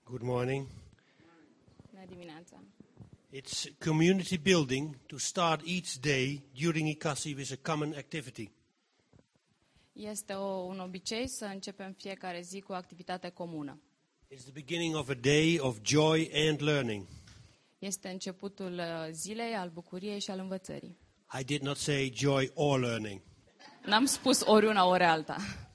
Good morning. Bună dimineața. It's community building to start each day during ICASI with a common activity. Este un obicei să începem fiecare zi cu o activitate comună. It's the beginning of a day of joy and learning. Este începutul zilei, al bucuriei și al învățării. I did not say joy or learning. N-am spus ori una, ori alta.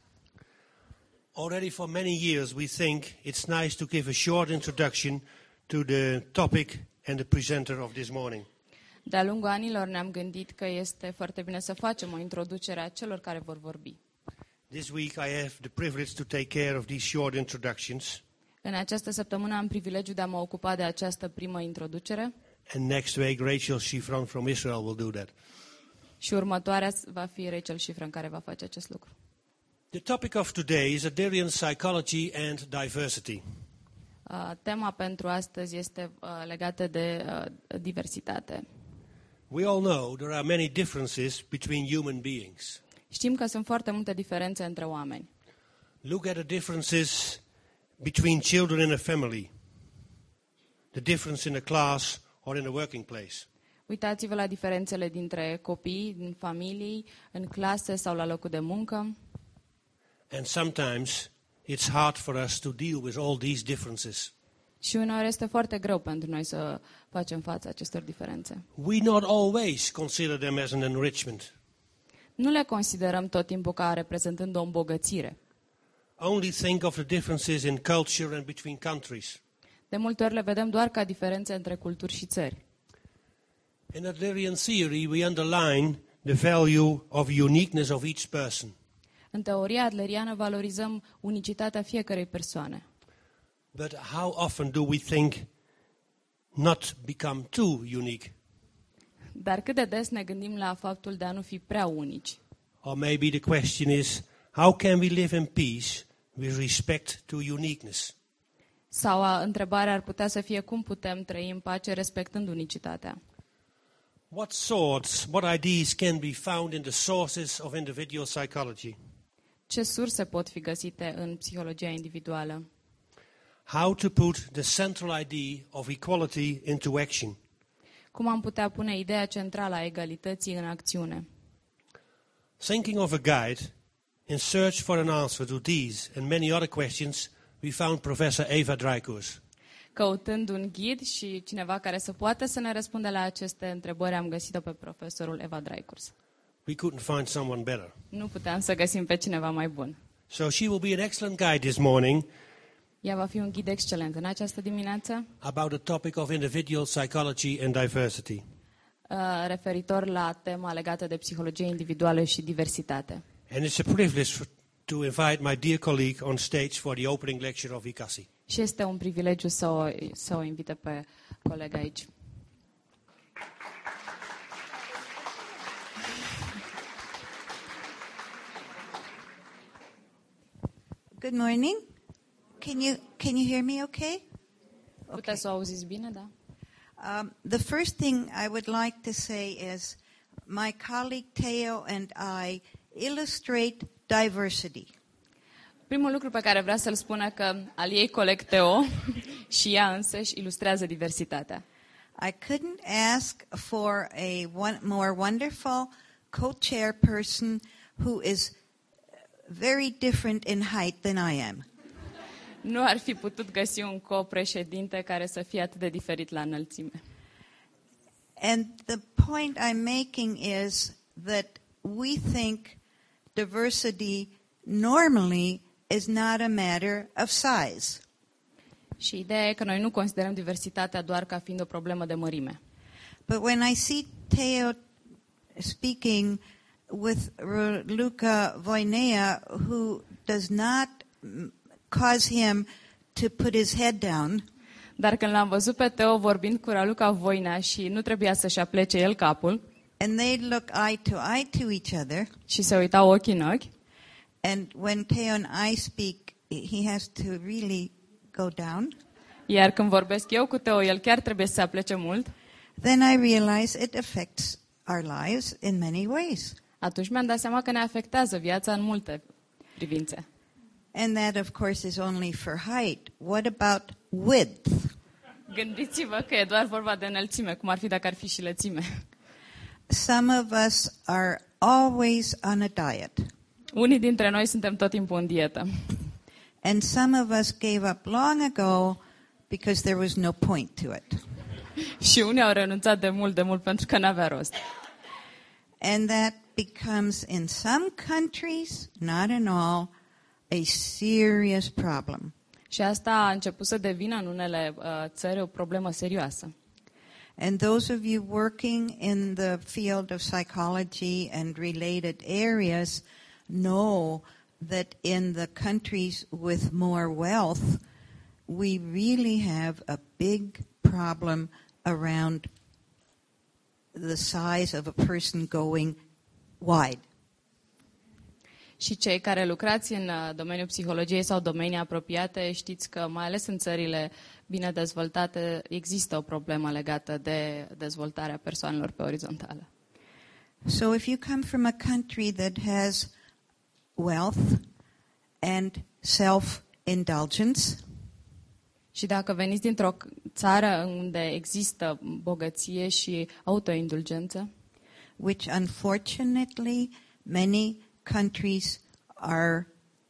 Already for many years we think it's nice to give a short introduction to the topic and the presenter of this morning. De-a lungul anilor ne-am gândit că este foarte bine să facem o introducere a celor care vor vorbi. This week I have the privilege to take care of these short introductions. În această săptămână am privilegiul de a mă ocupa de această primă introducere. And next week Rachel Shifran from Israel will do that. Și următoarea va fi Rachel Shifran care va face acest lucru. The topic of today is Adlerian psychology and diversity. Tema pentru astăzi este legată de diversitate. We all know there are many differences between human beings. Știm că sunt foarte multe diferențe între oameni. Look at the differences between children in a family, the difference in a class or in a working place. Uitați-vă la diferențele dintre copii, din familii, în clase sau la locul de muncă. And sometimes it's hard for us to deal with all these differences. Și uneori este foarte greu pentru noi să facem față acestor diferențe. We not always consider them as an enrichment. Nu le considerăm tot timpul ca reprezentând o îmbogățire. Only think of the differences in culture and between countries. De multe ori le vedem doar ca diferențe între culturi și țări. In Adlerian theory, we underline the value of uniqueness of each person. În teoria adleriană valorizăm unicitatea fiecărei persoane. But how often do we think not become too unique? Dar cât de des ne gândim la faptul de a nu fi prea unici? Or maybe the question is, how can we live in peace with respect to uniqueness? Sau întrebarea ar putea să fie cum putem trăi în pace respectând unicitatea? What ideas can be found in the sources of individual psychology? Ce surse pot fi găsite în psihologia individuală? How to put the central idea of equality into action? Cum am putea pune ideea centrală a egalității în acțiune? Thinking of a guide in search for an answer to these and many other questions, we found Professor Eva Dreikurs. Căutând un ghid și cineva care să poată să ne răspundă la aceste întrebări, am găsit-o pe profesorul Eva Dreikurs. We couldn't find someone better. Nu puteam să găsim pe cineva mai bun. So she will be an excellent guide this morning Ea va fi un ghid excelent în această dimineață, about the topic of individual psychology and diversity. referitor la tema legată de psihologie individuală și diversitate. And it's a privilege to invite my dear colleague on stage for the opening lecture of ICASI. Și este un privilegiu să o invite pe colega aici. Good morning. Can you hear me okay? Puteți să o auziți bine, da? The first thing I would like to say is my colleague Theo and I illustrate diversity. Primul lucru pe care vreau să-l spun că al ei coleg Teo și ea însăși ilustrează diversitatea. I couldn't ask for a more wonderful co-chairperson who is very different in height than I am. Nu ar fi putut găsi un copreședinte care să fie atât de diferit la înălțime. And the point I'm making is that we think diversity normally is not a matter of size. Și ideea e că noi nu considerăm diversitatea doar ca fiind o problemă de mărime. But when I see Theo speaking with Luca Voinea, who does not cause him to put his head down, Dar când l-am văzut pe Teo vorbind cu Raluca Voinea și nu trebuia să-și aplece el capul and they look eye to each other, și se uitau ochi în ochi, and when Theo and I speak, he has to really go down, iar când vorbesc eu cu Teo, el chiar trebuie să se aplece mult, then I realize it affects our lives in many ways. atunci mi-am dat seama că ne afectează viața în multe privințe. And that, of course, is only for height. What about width? Gândiți-vă că e doar vorba de înălțime, cum ar fi dacă ar fi și lățime. Some of us are always on a diet. Unii dintre noi suntem tot timpul în dietă. And some of us gave up long ago because there was no point to it. Și unii au renunțat de mult pentru că n-avea rost. And that becomes, in some countries, not in all, a serious problem. Și asta a început să devină în unele țări o problemă serioasă. And those of you working in the field of psychology and related areas know that in the countries with more wealth, we really have a big problem around the size of a person going wide. Și cei care lucrați în domeniul psihologiei sau domenii apropiate, știți că mai ales în țările bine dezvoltate există o problemă legată de dezvoltarea persoanelor pe orizontală. So if you come from a country that has wealth and self-indulgence, Și dacă veniți dintr-o țară unde există bogăție și autoindulgență, which unfortunately many countries are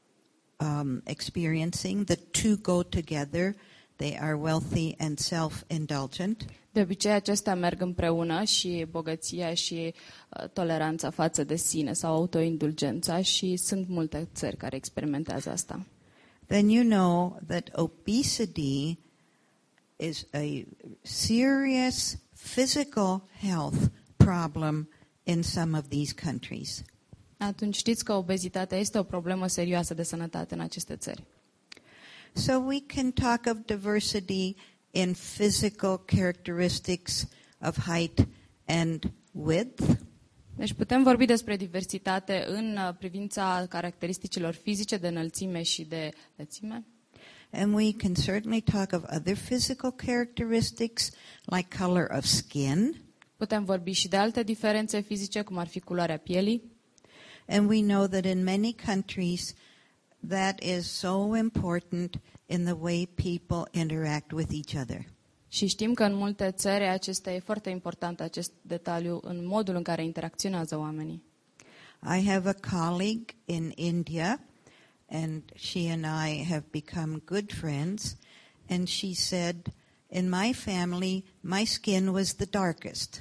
experiencing, the two go together. They are wealthy and self-indulgent. de obicei acestea merg împreună, și bogăția și toleranța față de sine sau autoindulgența, și sunt multe țări care experimentează asta. Then you know that obesity is a serious physical health problem in some of these countries. Atunci știți că obezitatea este o problemă serioasă de sănătate în aceste țări. So we can talk of diversity in physical characteristics of height and width. Deci putem vorbi despre diversitate în privința caracteristicilor fizice de înălțime și de lățime. And we can certainly talk of other physical characteristics like color of skin. Putem vorbi și de alte diferențe fizice, cum ar fi culoarea pielii. And we know that in many countries that is so important in the way people interact with each other. Și știm că în multe țări acesta e foarte important, acest detaliu, în modul în care interacționează oamenii. I have a colleague in India, and she and I have become good friends, and she said, in my family, my skin was the darkest.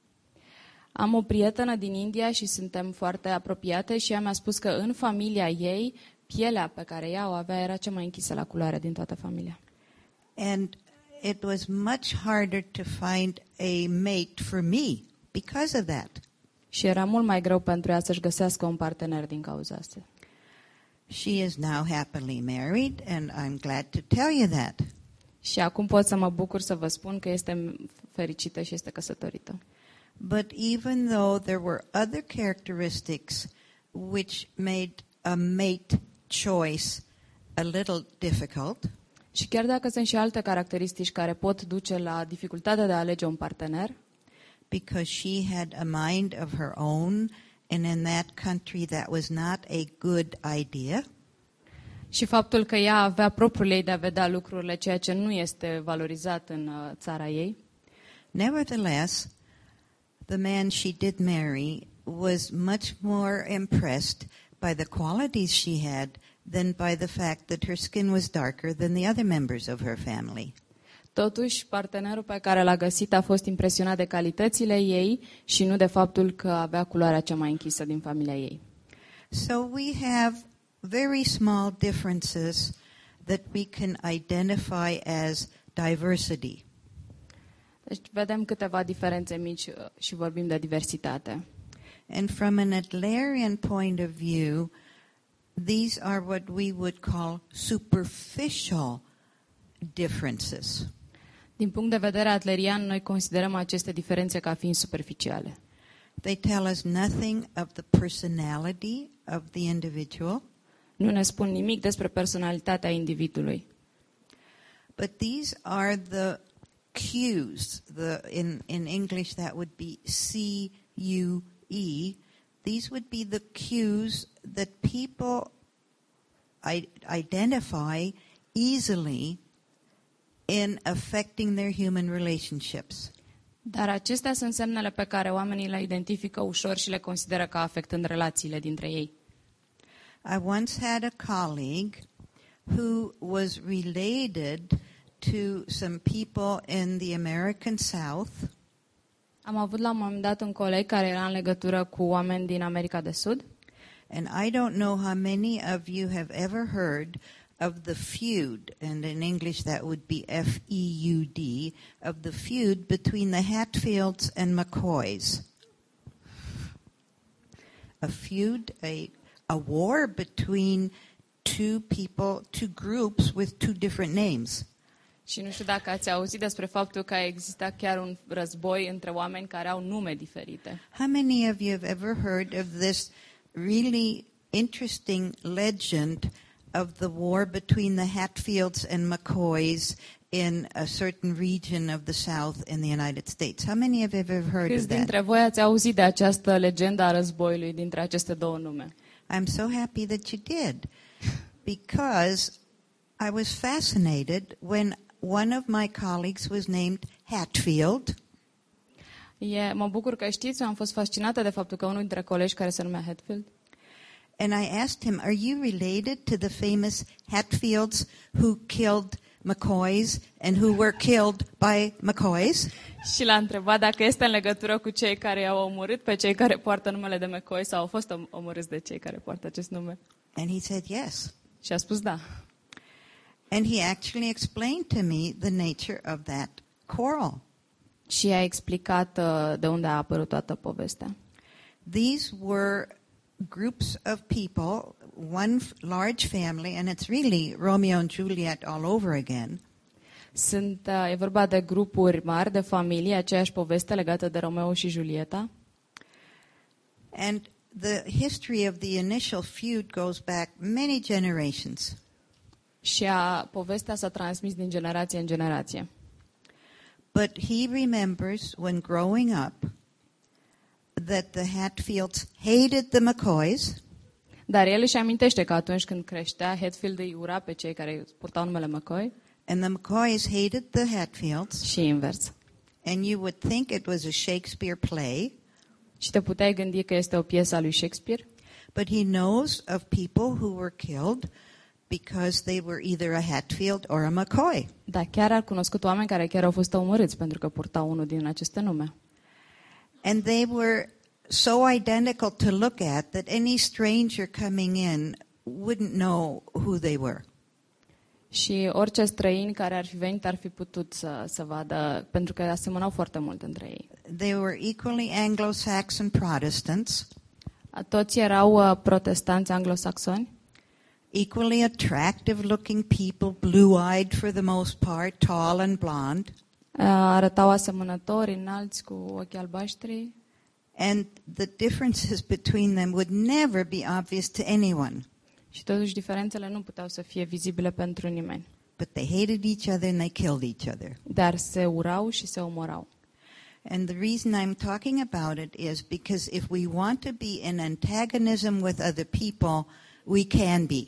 Am o prietenă din India și suntem foarte apropiate și ea mi-a spus că în familia ei, pielea pe care ea o avea era cea mai închisă la culoare din toată familia. And it was much harder to find a mate for me because of that. Și era mult mai greu pentru ea să-și găsească un partener din cauza asta. She is now happily married, and I'm glad to tell you that. Și acum pot să mă bucur să vă spun că este fericită și este căsătorită. But even though there were other characteristics which made a mate choice a little difficult, Și chiar dacă sunt și alte caracteristici care pot duce la dificultatea de a alege un partener, because she had a mind of her own, and in that country that was not a good idea, și faptul că ea avea propriul ei de a vedea lucrurile, ceea ce nu este valorizat în țara ei, nevertheless, the man she did marry was much more impressed by the qualities she had than by the fact that her skin was darker than the other members of her family. totuși partenerul pe care l-a găsit a fost impresionat de calitățile ei și nu de faptul că avea culoarea cea mai închisă din familia ei. So we have very small differences that we can identify as diversity. Deci vedem câteva diferențe mici și vorbim de diversitate. And from an Adlerian point of view, these are what we would call superficial differences. Din punct de vedere adlerian, noi considerăm aceste diferențe ca fiind superficiale. They tell us nothing of the personality of the individual, Nu ne spun nimic despre personalitatea individului. but these are the cues. In English that would be CUE. These would be the cues that people identify easily in affecting their human relationships. Dar acestea sunt semnele pe care oamenii le identifică ușor și le consideră ca afectând relațiile dintre ei. I once had a colleague who was related to some people in the American South. Am avut la un moment dat un coleg care era în legătură cu oameni din America de Sud. And I don't know how many of you have ever heard of the feud, and in English that would be F-E-U-D, of the feud between the Hatfields and McCoys. A feud, a war between two people, two groups with two different names. Și nu știu dacă ați auzit despre faptul că exista chiar un război între oameni care au nume diferite. How many of you have ever heard of this really interesting legend of the war between the Hatfields and McCoys in a certain region of the South in the United States? How many have ever heard Câți of that? dintre voi ați auzit de această legendă a războiului dintre aceste două nume? I'm so happy that you did, because I was fascinated when one of my colleagues was named Hatfield. Mă bucur că știți, am fost fascinată de faptul că unul dintre colegi care se numea Hatfield. And I asked him, are you related to the famous Hatfields who killed McCoys and who were killed by McCoys? Și l-a întrebat dacă este în legătură cu cei care i-au omorât pe cei care poartă numele de McCoy sau au fost omorâți de cei care poartă acest nume. And he said yes. Și a spus da. And he actually explained to me the nature of that quarrel. Și a explicat de unde a apărut toată povestea. These were groups of people, one large family, and it's really Romeo and Juliet all over again. E vorba de grupuri mari de familie, aceeași poveste legată de Romeo și Julieta. And the history of the initial feud goes back many generations. Și povestea s-a transmis din generație în generație. But he remembers when growing up that the Hatfields hated the McCoys. Dar el își amintește că atunci când creștea, Hatfield îi ura pe cei care purtau numele McCoy. And the McCoys hated the Hatfields. Și invers. And you would think it was a Shakespeare play. Și te puteai gândi că este o piesă a lui Shakespeare. But he knows of people who were killed because they were either a Hatfield or a McCoy. Dar chiar a cunoscut oameni care chiar au fost omorâți pentru că purtau unul din aceste nume. And they were so identical to look at that any stranger coming in wouldn't know who they were. Și orice străini care ar fi venit ar fi putut să vadă, pentru că asemănau foarte mult între ei. They were equally Anglo-Saxon Protestants. Toți erau protestanți anglosaxoni. Equally attractive looking people, blue-eyed for the most part, tall and blonde. Arătau asemănători, înalți, cu ochi albaștri. And the differences between them would never be obvious to anyone. Și totuși diferențele nu puteau să fie vizibile pentru nimeni. But they hated each other and they killed each other. Dar se urau și se omorau. And the reason I'm talking about it is because if we want to be in antagonism with other people, we can be.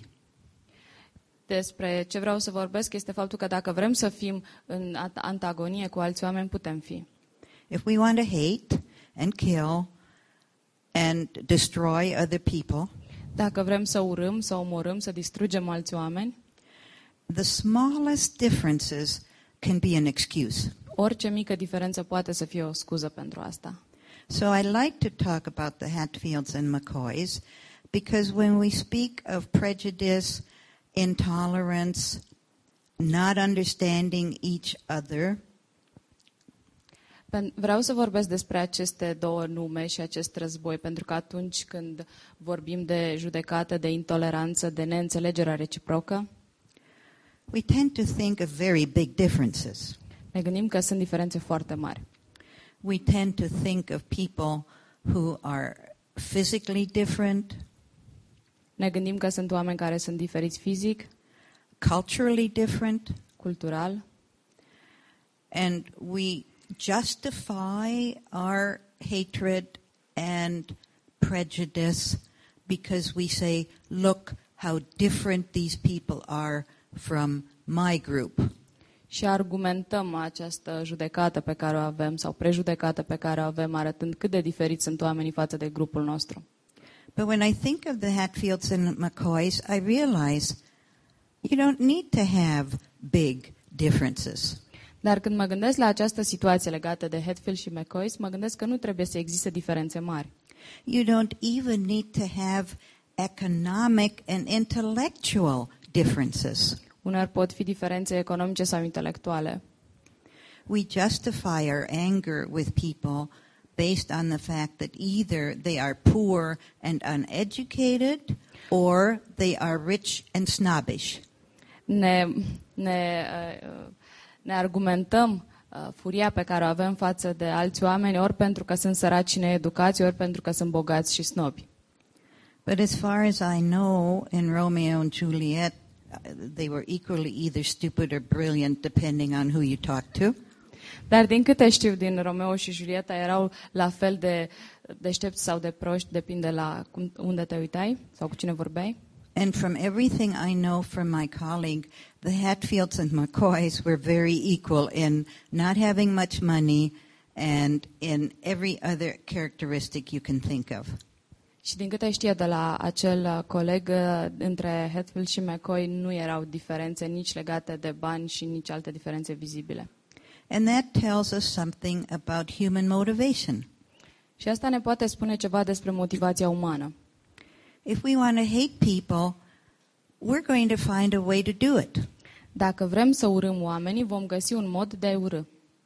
Despre ce vreau să vorbesc este faptul că dacă vrem să fim în antagonie cu alți oameni, putem fi. If we want to hate and kill and destroy other people, dacă vrem să urâm, să omorâm, să distrugem alți oameni, the smallest differences can be an excuse. Orice mică diferență poate să fie o scuză pentru asta. So I like to talk about the Hatfields and McCoys because when we speak of prejudice, intolerance, not understanding each other, vreau să vorbesc despre aceste două nume și acest război, pentru că atunci când vorbim de judecată, de intoleranță, de neînțelegere reciprocă, we tend to think of very big differences. ne gândim că sunt diferențe foarte mari. We tend to think of people who are physically different, Ne gândim că sunt oameni care sunt diferiți fizic, culturally different, cultural, and we justify our hatred and prejudice because we say, look, how different these people are from my group. Și argumentăm această judecată pe care o avem sau prejudecată pe care o avem, arătând cât de diferiți sunt oamenii față de grupul nostru. But when I think of the Hatfields and McCoys, I realize you don't need to have big differences. Dar când mă gândesc la această situație legată de Hatfield și McCoy, mă gândesc că nu trebuie să existe diferențe mari. You don't even need to have economic and intellectual differences. Uneori pot fi diferențe economice sau intelectuale. We justify our anger with people based on the fact that either they are poor and uneducated or they are rich and snobbish. Ne argumentăm furia pe care o avem față de alți oameni ori pentru că sunt săraci și needucați, ori pentru că sunt bogați și snobi. But as far as I know, in Romeo and Juliet, they were equally either stupid or brilliant, depending on who you talk to. Dar din câte știu din Romeo și Julieta, erau la fel de deștepți sau de proști, depinde la unde te uitai sau cu cine vorbeai. And from everything I know from my colleague, the Hatfields and McCoys were very equal in not having much money and in every other characteristic you can think of. Și din câte știe de la acel coleg, între Hatfield și McCoy nu erau diferențe nici legate de bani și nici alte diferențe vizibile. And that tells us something about human motivation. Și asta ne poate spune ceva despre motivația umană. If we want to hate people, we're going to find a way to do it. Dacă vrem să urâm oamenii, vom găsi un mod de a urâ.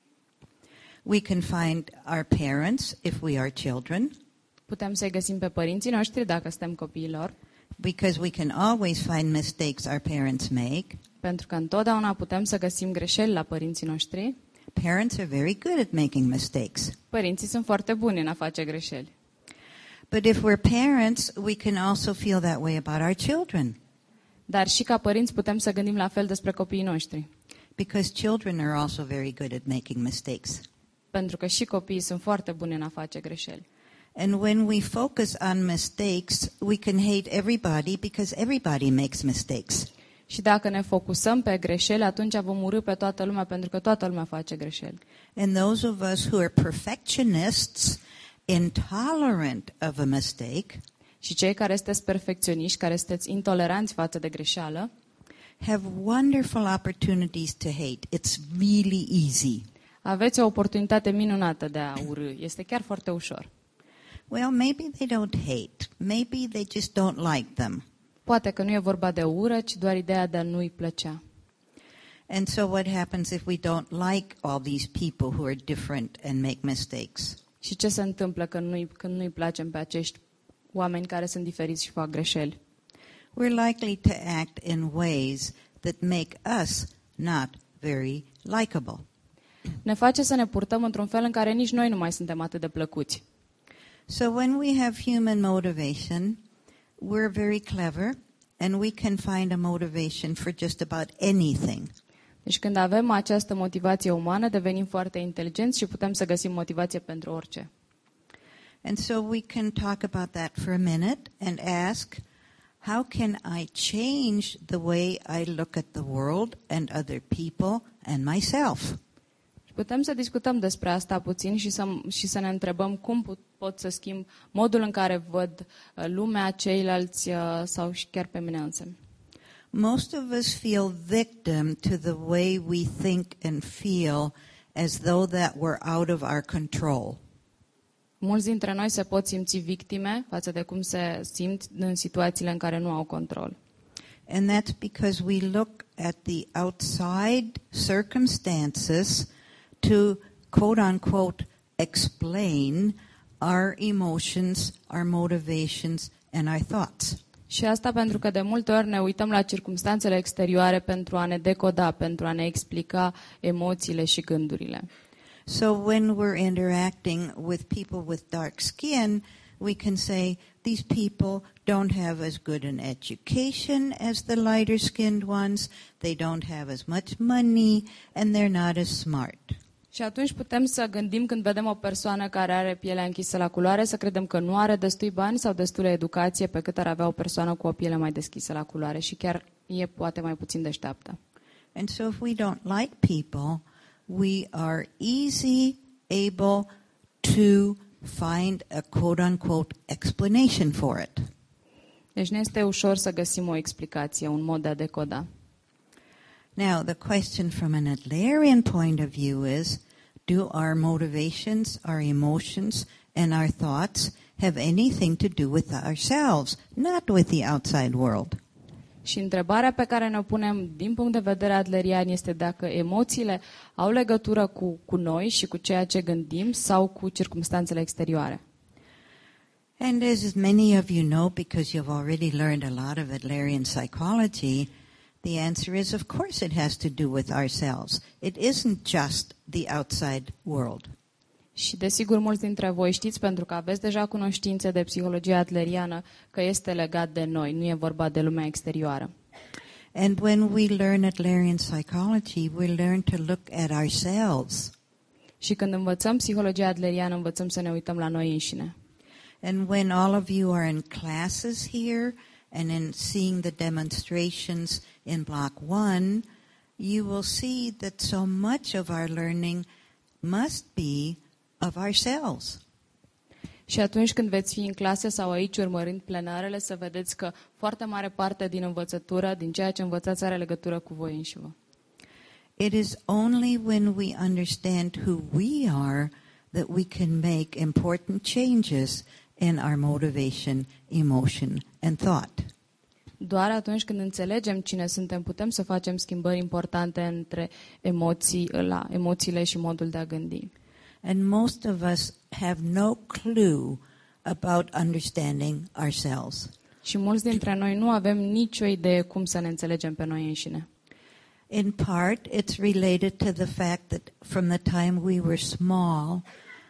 We can find our parents if we are children. Putem să-i găsim pe părinții noștri dacă suntem copiilor, Because we can always find mistakes our parents make. pentru că întotdeauna putem să găsim greșeli la părinții noștri. Parents are very good at making mistakes. Părinții sunt foarte buni în a face greșeli. But if we're parents, we can also feel that way about our children. Dar și ca părinți putem să gândim la fel despre copiii noștri. Because children are also very good at making mistakes. Pentru că și copiii sunt foarte buni în a face greșeli. And when we focus on mistakes, we can hate everybody because everybody makes mistakes. Și dacă ne focusăm pe greșeli, atunci vom urî pe toată lumea, pentru că toată lumea face greșeli. And those of us who are perfectionists, intolerant of a mistake, Și cei care sunteți perfecționiști, care sunteți intoleranți față de greșeală, have wonderful opportunities to hate. It's really easy. aveți o oportunitate minunată de a urî. Este chiar foarte ușor. Well, maybe they don't hate. Maybe they just don't like them. Poate că nu e vorba de ură, ci doar ideea de a nu-i plăcea. And so what happens if we don't like all these people who are different and make mistakes? Și ce se întâmplă când nu-i placem pe acești oameni care sunt diferiți și fac greșeli? We're likely to act in ways that make us not very likable. Ne face să ne purtăm într-un fel în care nici noi nu mai suntem atât de plăcuți. So when we have human motivation, we're very clever and we can find a motivation for just about anything. Deci când avem această motivație umană, devenim foarte inteligenți și putem să găsim motivație pentru orice. And so we can talk about that for a minute and ask, how can I change the way I look at the world and other people and myself? Putem să discutăm despre asta puțin și să ne întrebăm cum pot să schimb modul în care văd lumea, ceilalți sau și chiar pe mine însămi. Most of us feel victim to the way we think and feel as though that were out of our control. Mulți dintre noi se pot simți victime față de cum se simt în situațiile în care nu au control. And that's because we look at the outside circumstances to, quote unquote, explain our emotions, our motivations, and our thoughts. Și asta pentru că de multe ori ne uităm la circumstanțele exterioare pentru a ne decoda, pentru a ne explica emoțiile și gândurile. So when we're interacting with people with dark skin, we can say, these people don't have as good an education as the lighter-skinned ones, they don't have as much money, and they're not as smart. Și atunci putem să gândim când vedem o persoană care are pielea închisă la culoare, să credem că nu are destui bani sau destulă educație pe cât ar avea o persoană cu o piele mai deschisă la culoare și chiar e poate mai puțin deșteaptă. And so if we don't like people, we are easy able to find a quote-unquote explanation for it. Deci ne este ușor să găsim o explicație, un mod de a decoda. Now, the question from an Adlerian point of view is, do our motivations, our emotions, and our thoughts have anything to do with ourselves, not with the outside world? Și întrebarea pe care ne-o punem din punct de vedere adlerian este dacă emoțiile au legătură cu noi și cu ceea ce gândim sau cu circumstanțele exterioare. And as many of you know, because you've already learned a lot of Adlerian psychology, the answer is, of course, it has to do with ourselves. It isn't just the outside world. Și desigur mulți dintre voi știți, pentru că aveți deja cunoștințe de psihologie adleriană, că este legat de noi, nu e vorba de lumea exterioară. And when we learn Adlerian psychology, we learn to look at ourselves. Și când învățăm psihologia adleriană, învățăm să ne uităm la noi înșine. And when all of you are in classes here and in seeing the demonstrations in Block 1, you will see that so much of our learning must be of ourselves. Și atunci când veți fi în clase sau aici urmărind plenarele, să vedeți că foarte mare parte din învățătură, din ceea ce învățați, are legătură cu voi înșivă. It is only when we understand who we are that we can make important changes in our motivation, emotion, and thought. Doar atunci când înțelegem cine suntem, putem să facem schimbări importante între emoțiile și modul de a gândi. And most of us have no clue about understanding ourselves. Și mulți dintre noi nu avem nicio idee cum să ne înțelegem pe noi înșine. In part, it's related to the fact that from the time we were small,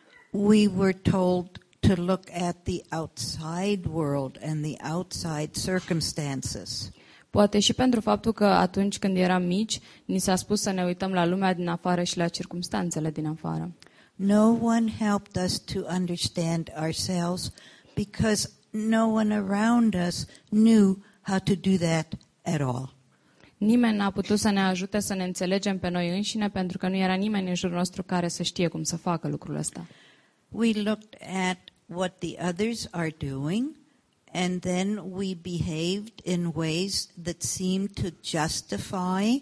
we were told to look at the outside world and the outside circumstances. Poate și pentru faptul că atunci când eram mici, ni s-a spus să ne uităm la lumea din afară și la circumstanțele din afară. No one helped us to understand ourselves because no one around us knew how to do that at all. Nimeni n-a putut să ne ajute să ne înțelegem pe noi înșine, pentru că nu era nimeni în jurul nostru care să știe cum să facă lucrul ăsta. We looked at what the others are doing, and then we behaved in ways that seemed to justify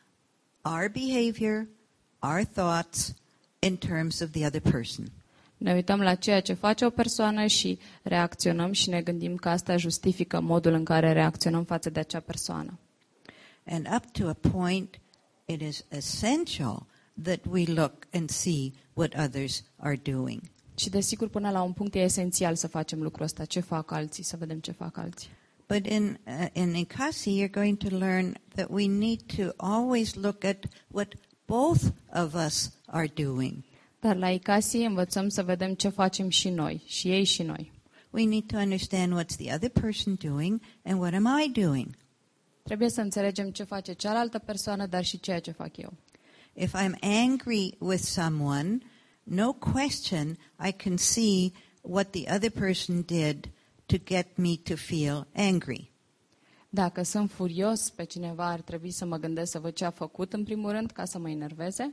our behavior, our thoughts, in terms of the other person. Ne uităm la ceea ce face o persoană și reacționăm și ne gândim că asta justifică modul în care reacționăm față de acea persoană. And up to a point, it is essential that we look and see what others are doing. Și desigur, până la un punct e esențial să facem lucrul ăsta, ce fac alții, să vedem ce fac alții. But in Ikasi, you're going to learn that we need to always look at what both of us are doing. Dar la Ikasi învățăm să vedem ce facem și noi, și ei și noi. We need to understand what's the other person doing and what am I doing. Trebuie să înțelegem ce face cealaltă persoană, dar și ceea ce fac eu. If I'm angry with someone, no question I can see what the other person did to get me to feel angry. Dacă sunt furios pe cineva, ar trebui să mă gândesc să văd ce a făcut în primul rând ca să mă enerveze.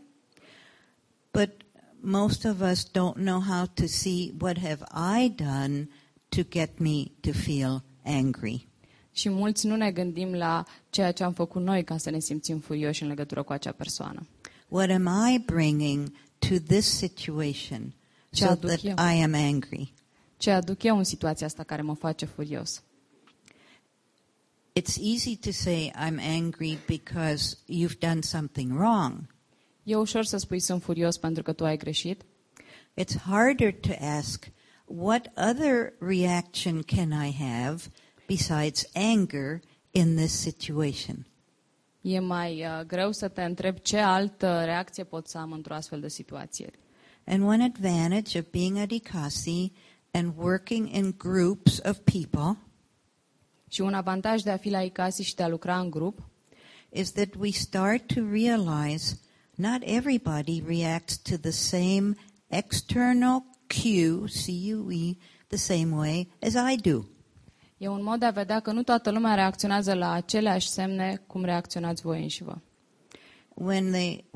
But most of us don't know how to see what have I done to get me to feel angry. Și mulți nu ne gândim la ceea ce am făcut noi ca să ne simțim furioși în legătură cu acea persoană. What am I bringing to this situation so that I am angry? Ce aduc eu în situația asta care mă face furios? It's easy to say I'm angry because you've done something wrong. E ușor să spui sunt furios pentru că tu ai greșit. It's harder to ask what other reaction can I have besides anger in this situation. E mai greu să te întrebi ce altă reacție pot să am într-o astfel de situație. And one advantage of being at Ikasi and working in groups of people Și un avantaj de a fi la Ikasi și de a lucra în grup is that we start to realize not everybody reacts to the same external cue, C-U-E, the same way as I do. E un mod de a vedea că nu toată lumea reacționează la aceleași semne cum reacționați voi înșivă. When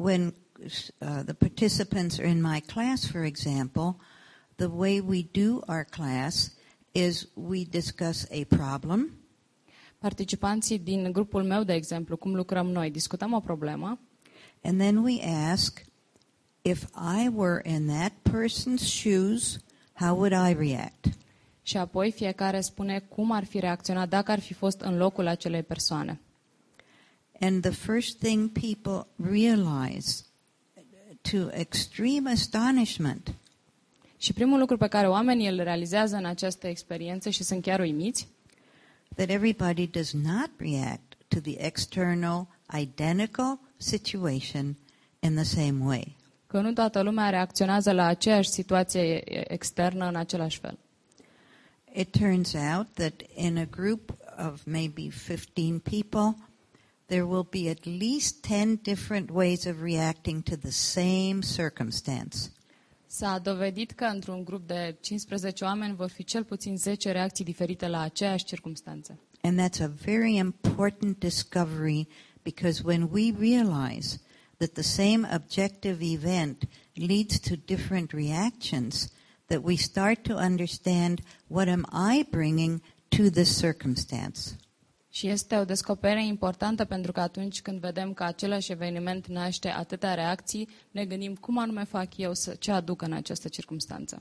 the participants are in my class, for example, the way we do our class is we discuss a problem. Participanții din grupul meu, de exemplu, cum lucrăm noi, discutăm o problemă And then we ask, if I were in that person's shoes, how would I react? și apoi fiecare spune cum ar fi reacționat dacă ar fi fost în locul acelei persoane. And the first thing people realize, to extreme astonishment, Și primul lucru pe care oamenii îl realizează în această experiență și sunt chiar uimiți, that everybody does not react to the external, identical situation in the same way. că nu toată lumea reacționează la aceeași situație externă în același fel. It turns out that in a group of maybe 15 people, there will be at least 10 different ways of reacting to the same circumstance. S-a dovedit că într-un grup de 15 oameni vor fi cel puțin 10 reacții diferite la aceeași circumstanță. And that's a very important discovery, because when we realize that the same objective event leads to different reactions, that we start to understand what am I bringing to this circumstance. Și este o descoperire importantă pentru că atunci când vedem că același eveniment naște atâtea reacții, ne gândim cum anume fac eu ce aduc în această circumstanță.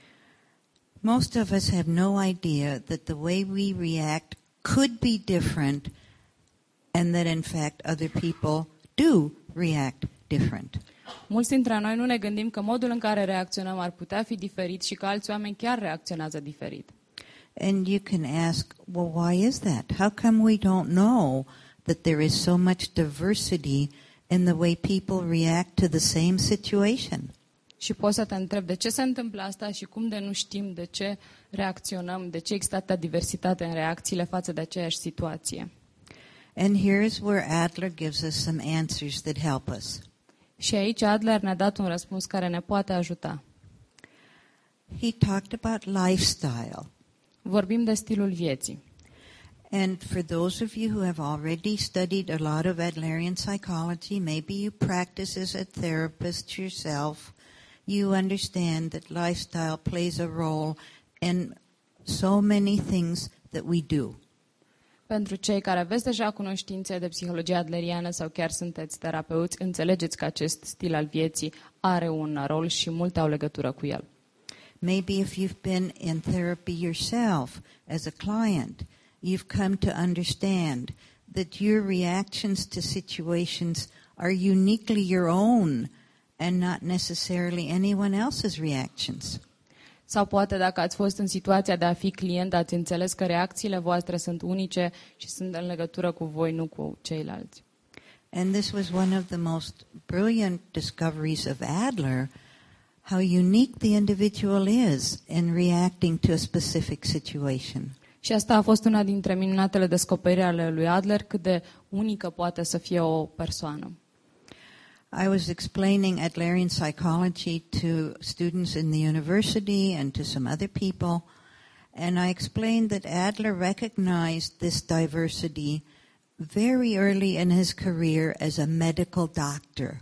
Most of us have no idea that the way we react could be different, and that in fact other people do react different. Mulți dintre noi nu ne gândim că modul în care reacționăm ar putea fi diferit și că alți oameni chiar reacționează diferit. And you can ask, well, why is that? How come we don't know that there is so much diversity in the way people react to the same situation? Și poți să te întrebi de ce se întâmplă asta și cum de nu știm de ce reacționăm, de ce există atâta diversitate în reacțiile față de aceeași situație. And here's where Adler gives us some answers that help us. Și aici Adler ne-a dat un răspuns care ne poate ajuta. He talked about lifestyle. Vorbim de stilul vieții. And for those of you who have already studied a lot of Adlerian psychology, maybe you practice as a therapist yourself, you understand that lifestyle plays a role in so many things that we do. Pentru cei care aveți deja cunoștințe de psihologie adleriană sau chiar sunteți terapeuți, înțelegeți că acest stil al vieții are un rol și multe au legătură cu el. Maybe if you've been in therapy yourself as a client, you've come to understand that your reactions to situations are uniquely your own and not necessarily anyone else's reactions. Sau poate dacă ați fost în situația de a fi client, ați înțeles că reacțiile voastre sunt unice și sunt în legătură cu voi, nu cu ceilalți. And this was one of the most brilliant discoveries of Adler, how unique the individual is in reacting to a specific situation. Și asta a fost una dintre minunatele descoperiri ale lui Adler, cât de unică poate să fie o persoană. I was explaining Adlerian psychology to students in the university and to some other people, and I explained that Adler recognized this diversity very early in his career as a medical doctor.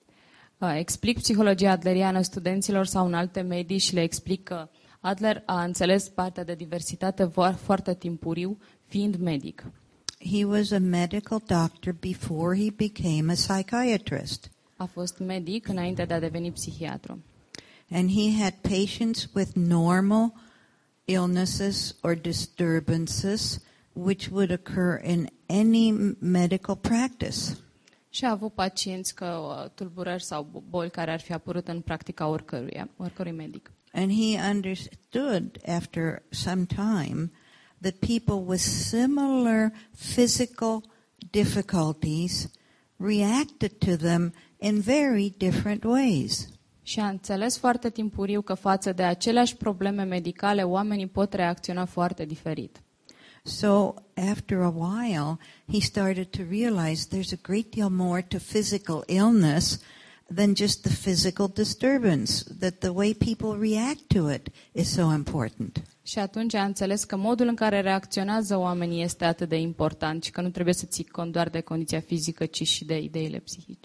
Explic psihologia adleriană studenților sau în alte medii și le explic că Adler a înțeles partea de diversitate foarte timpuriu, fiind medic. He was a medical doctor before he became a psychiatrist. A fost medic înainte de a deveni psihiatru. And he had patients with normal illnesses or disturbances which would occur in any medical practice. Și a avut pacienți cu tulburări sau boli care ar fi apărut în practica oricărui medic. And he understood after some time that people with similar physical difficulties reacted to them in very different ways. Și a înțeles foarte timpuriu că față de aceleași probleme medicale, oamenii pot reacționa foarte diferit. So after a while, he started to realize there's a great deal more to physical illness than just the physical disturbance, that the way people react to it is so important. Și atunci a înțeles că modul în care reacționează oamenii este atât de important și că nu trebuie să ții cont doar de condiția fizică, ci și de ideile psihice.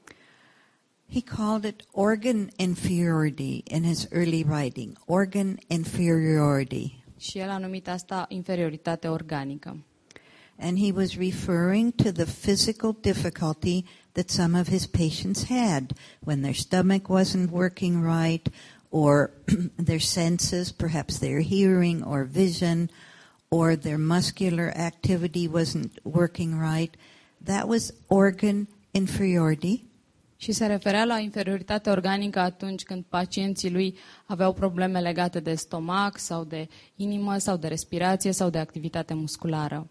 He called it organ inferiority in his early writing, organ inferiority. Și el a numit asta inferioritate organică. And he was referring to the physical difficulty that some of his patients had when their stomach wasn't working right, or their senses, perhaps their hearing or vision, or their muscular activity wasn't working right. That was organ inferiority. Și se referea la inferioritate organică atunci când pacienții lui aveau probleme legate de stomac sau de inimă sau de respirație sau de activitate musculară.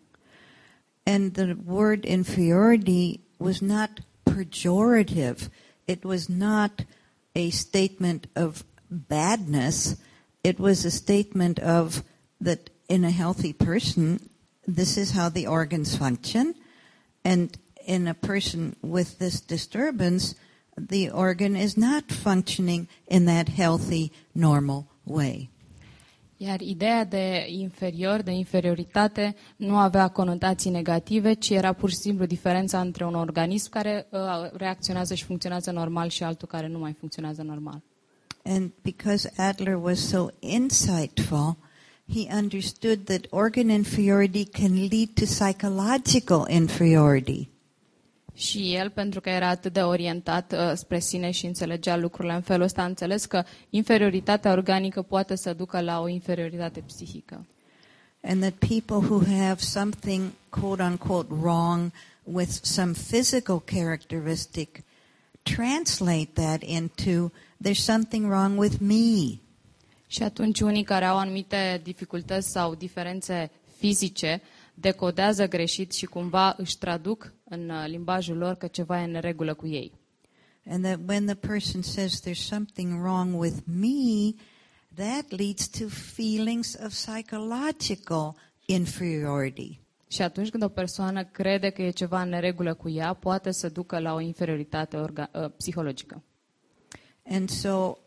And the word inferiority was not pejorative. It was not a statement of badness. It was a statement of that in a healthy person, this is how the organs function. And in a person with this disturbance, the organ is not functioning in that healthy, normal way. Iar ideea de inferior, de inferioritate, nu avea conotații negative, ci era pur și simplu diferența între un organism care reacționează și funcționează normal și altul care nu mai funcționează normal. And because Adler was so insightful, he understood that organ inferiority can lead to psychological inferiority. Și el, pentru că era atât de orientat spre sine și înțelegea lucrurile în felul ăsta, a înțeles că inferioritatea organică poate să ducă la o inferioritate psihică. And that people who have something, quote unquote, wrong with some physical characteristic translate that into there's something wrong with me. Și atunci unii care au anumite dificultăți sau diferențe fizice decodează greșit și cumva își traduc în limbajul lor că ceva e în neregulă cu ei. And that when the person says there's something wrong with me, that leads to feelings of psychological inferiority. Și atunci când o persoană crede că e ceva în neregulă cu ea, poate să ducă la o inferioritate psihologică. And so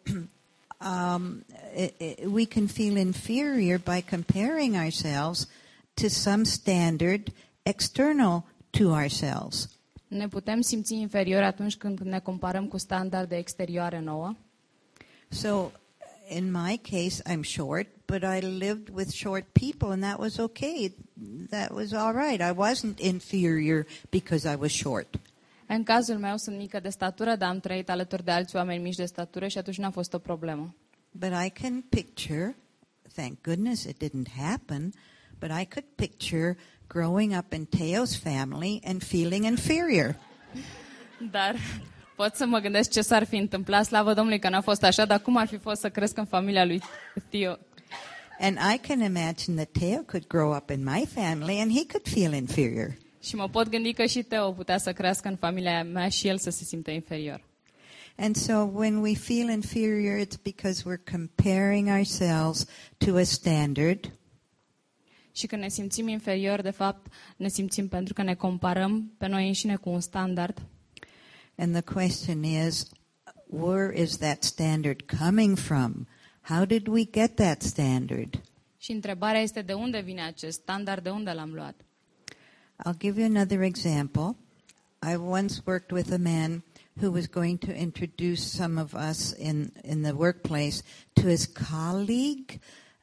we can feel inferior by comparing ourselves to some standard external to ourselves. Ne putem simți inferiori atunci când ne comparăm cu standarde exterioare nouă. So, in my case, I'm short, but I lived with short people, and that was okay. That was all right. I wasn't inferior because I was short. În cazul meu sunt mică de statură, dar am trăit alături de alți oameni mici de statură și atunci n-a fost o problemă. But I can picture, thank goodness it didn't happen, but I could picture growing up in Teo's family and feeling inferior. Dar pot să mă gândesc ce s-ar fi întâmplat, slavă Domnului că n-a fost așa, dar cum ar fi fost să cresc în familia lui Teo? And I can imagine that Teo could grow up in my family and he could feel inferior. Și mă pot gândi că și Teo putea să crească în familia mea și el să se simtă inferior. And so when we feel inferior, it's because we're comparing ourselves to a standard. Și când ne simțim inferior, de fapt, ne simțim pentru că ne comparăm pe noi înșine cu un standard. And the question is, where is that standard coming from? How did we get that standard? Și întrebarea este de unde vine acest standard, de unde l-am luat? I'll give you another example. I once worked with a man who was going to introduce some of us in the workplace to his colleague.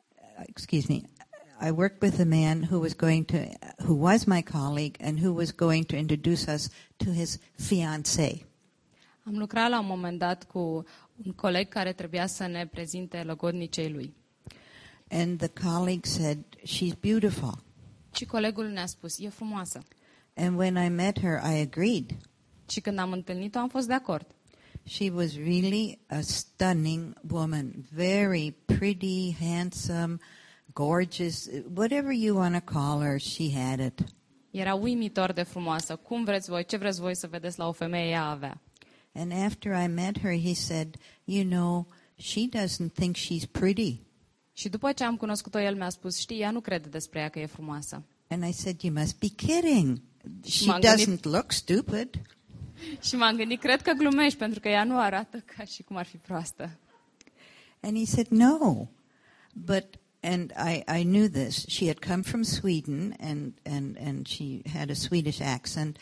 I worked with a man who was my colleague and who was going to introduce us to his fiancée. Am lucrat la un moment dat cu un coleg care trebuia să ne prezinte logodnicei lui. And the colleague said, "She's beautiful." Și colegul ne-a spus, e frumoasă. And when I met her, I agreed. Și când am întâlnit-o, am fost de acord. She was really a stunning woman, very pretty, handsome, gorgeous, whatever you want to call her, she had it. Era uimitor de frumoasă. Cum vreți voi, ce vreți voi să vedeți la o femeie, ea avea. And after I met her, he said, "You know, she doesn't think she's pretty." Și după ce am cunoscut-o, el mi-a spus, știi, ea nu crede despre ea că e frumoasă. And I said, "You must be kidding. She M-am gândit- doesn't look stupid." Și m-am gândit, cred că glumești, pentru că ea nu arată ca și cum ar fi proastă. And he said, no. And I knew this. She had come from Sweden, and she had a Swedish accent,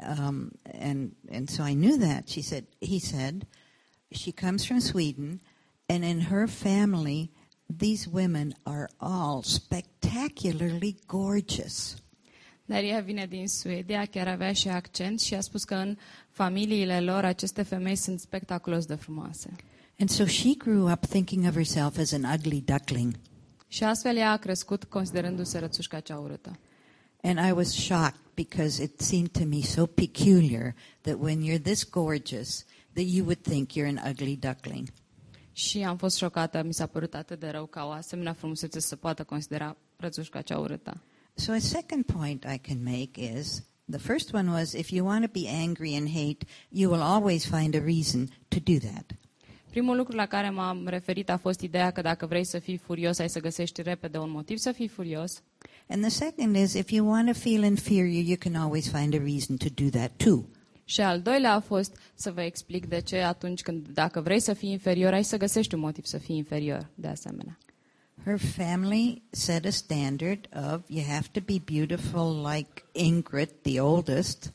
and so I knew that. He said, she comes from Sweden, and in her family, these women are all spectacularly gorgeous. Dar ea vine din Suedia, chiar avea și accent și a spus că în familiile lor aceste femei sunt spectaculos de frumoase. And so she grew up thinking of herself as an ugly duckling. Și astfel ea a crescut considerându-se rățușca cea urâtă. And I was shocked because it seemed to me so peculiar that when you're this gorgeous that you would think you're an ugly duckling. Și am fost șocată, mi s-a părut atât de rău ca o asemenea frumusețe să poată considera rățușca cea urâtă. So a second point I can make is, the first one was, if you want to be angry and hate, you will always find a reason to do that. Primul lucru la care m-am referit a fost ideea că dacă vrei să fii furios, ai să găsești repede un motiv să fii furios. And the second is, if you want to feel inferior, you can always find a reason to do that too. Și al doilea a fost să vă explic de ce atunci când, dacă vrei să fii inferior, ai să găsești un motiv să fii inferior, de asemenea. Her family set a standard of, you have to be beautiful like Ingrid, the oldest.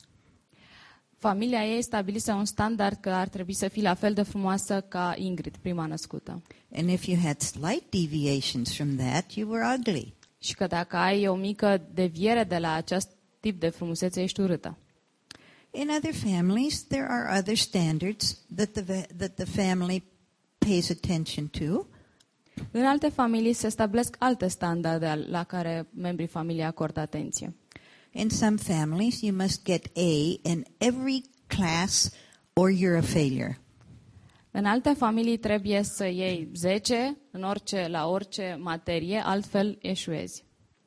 Familia ei stabilise un standard că ar trebui să fii la fel de frumoasă ca Ingrid, prima născută. And if you had slight deviations from that, you were ugly. Și că dacă ai o mică deviere de la acest tip de frumusețe, ești urâtă. In other families, there are other standards that the family pays attention to. În alte familii se stabilesc alte standarde la care membrii familiei acordă atenție. In some families, you must get A in every class or you're a failure. În alte familii trebuie să iei 10 la orice materie, altfel eșuezi.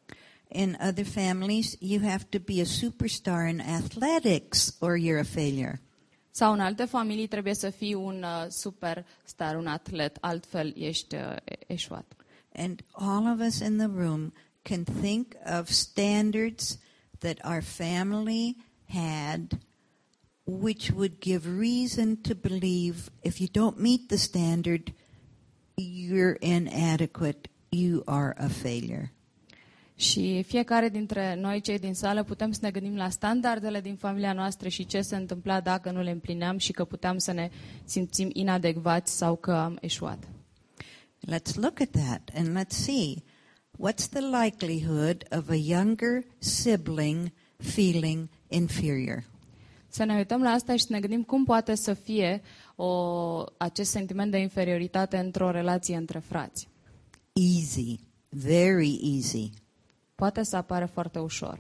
In other families, you have to be a superstar in athletics or you're a failure. Sau în alte familii trebuie să fii un superstar, un atlet, altfel ești eșuat. And all of us in the room can think of standards that our family had, which would give reason to believe if you don't meet the standard, you're inadequate, you are a failure. Și fiecare dintre noi, cei din sală, putem să ne gândim la standardele din familia noastră și ce se întâmpla dacă nu le împlineam și că puteam să ne simțim inadecvați sau că am eșuat. Let's look at that and let's see what's the likelihood of a younger sibling feeling inferior. Să ne uităm la asta și să ne gândim cum poate să fie acest sentiment de inferioritate într-o relație între frați. Easy, very easy. Poate să apară foarte ușor.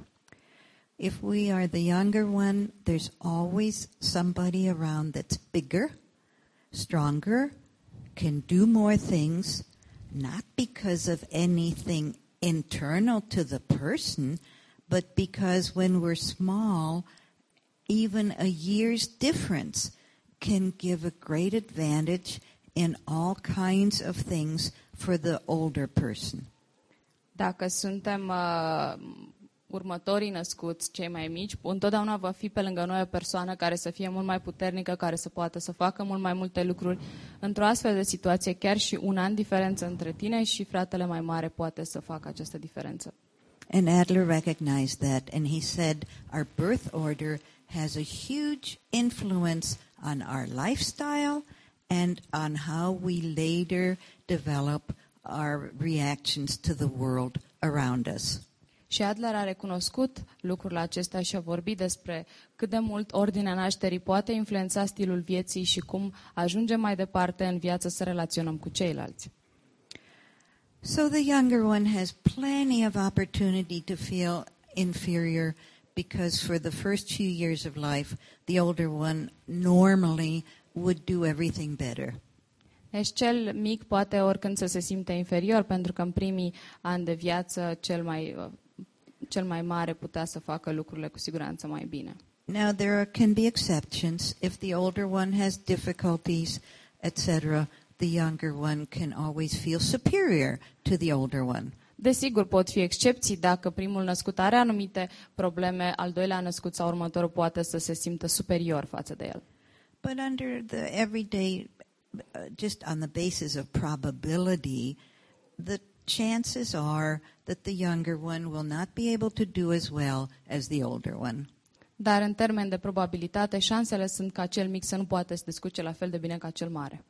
If we are the younger one, there's always somebody around that's bigger, stronger, can do more things, not because of anything internal to the person, but because when we're small, even a year's difference can give a great advantage in all kinds of things for the older person. Dacă suntem următorii născuți, cei mai mici, întotdeauna va fi pe lângă noi o persoană care să fie mult mai puternică, care să poată să facă mult mai multe lucruri. Într-o astfel de situație, chiar și un an diferență între tine și fratele mai mare poate să facă această diferență. And Adler recognized that, and he said, our birth order has a huge influence on our lifestyle and on how we later develop our reactions to the world around us. Și Adler a recunoscut lucrul acesta și a vorbit despre cât de mult ordinea nașterii poate influența stilul vieții și cum ajungem mai departe în viață să relaționăm cu ceilalți. So the younger one has plenty of opportunity to feel inferior because for the first few years of life, the older one normally would do everything better. Deci cel mic poate oricând să se simte inferior, pentru că în primii ani de viață cel mai mare putea să facă lucrurile cu siguranță mai bine. Now there can be exceptions. If the older one has difficulties, etc., the younger one can always feel superior to the older one. Desigur, pot fi excepții dacă primul născut are anumite probleme, al doilea născut sau următorul poate să se simtă superior față de el. But under the everyday, just on the basis of probability, the chances are that the younger one will not be able to do as well as the older one. Dar în termen de probabilitate, șansele sunt ca cel mic să nu poată să descurce la fel de bine ca cel mare.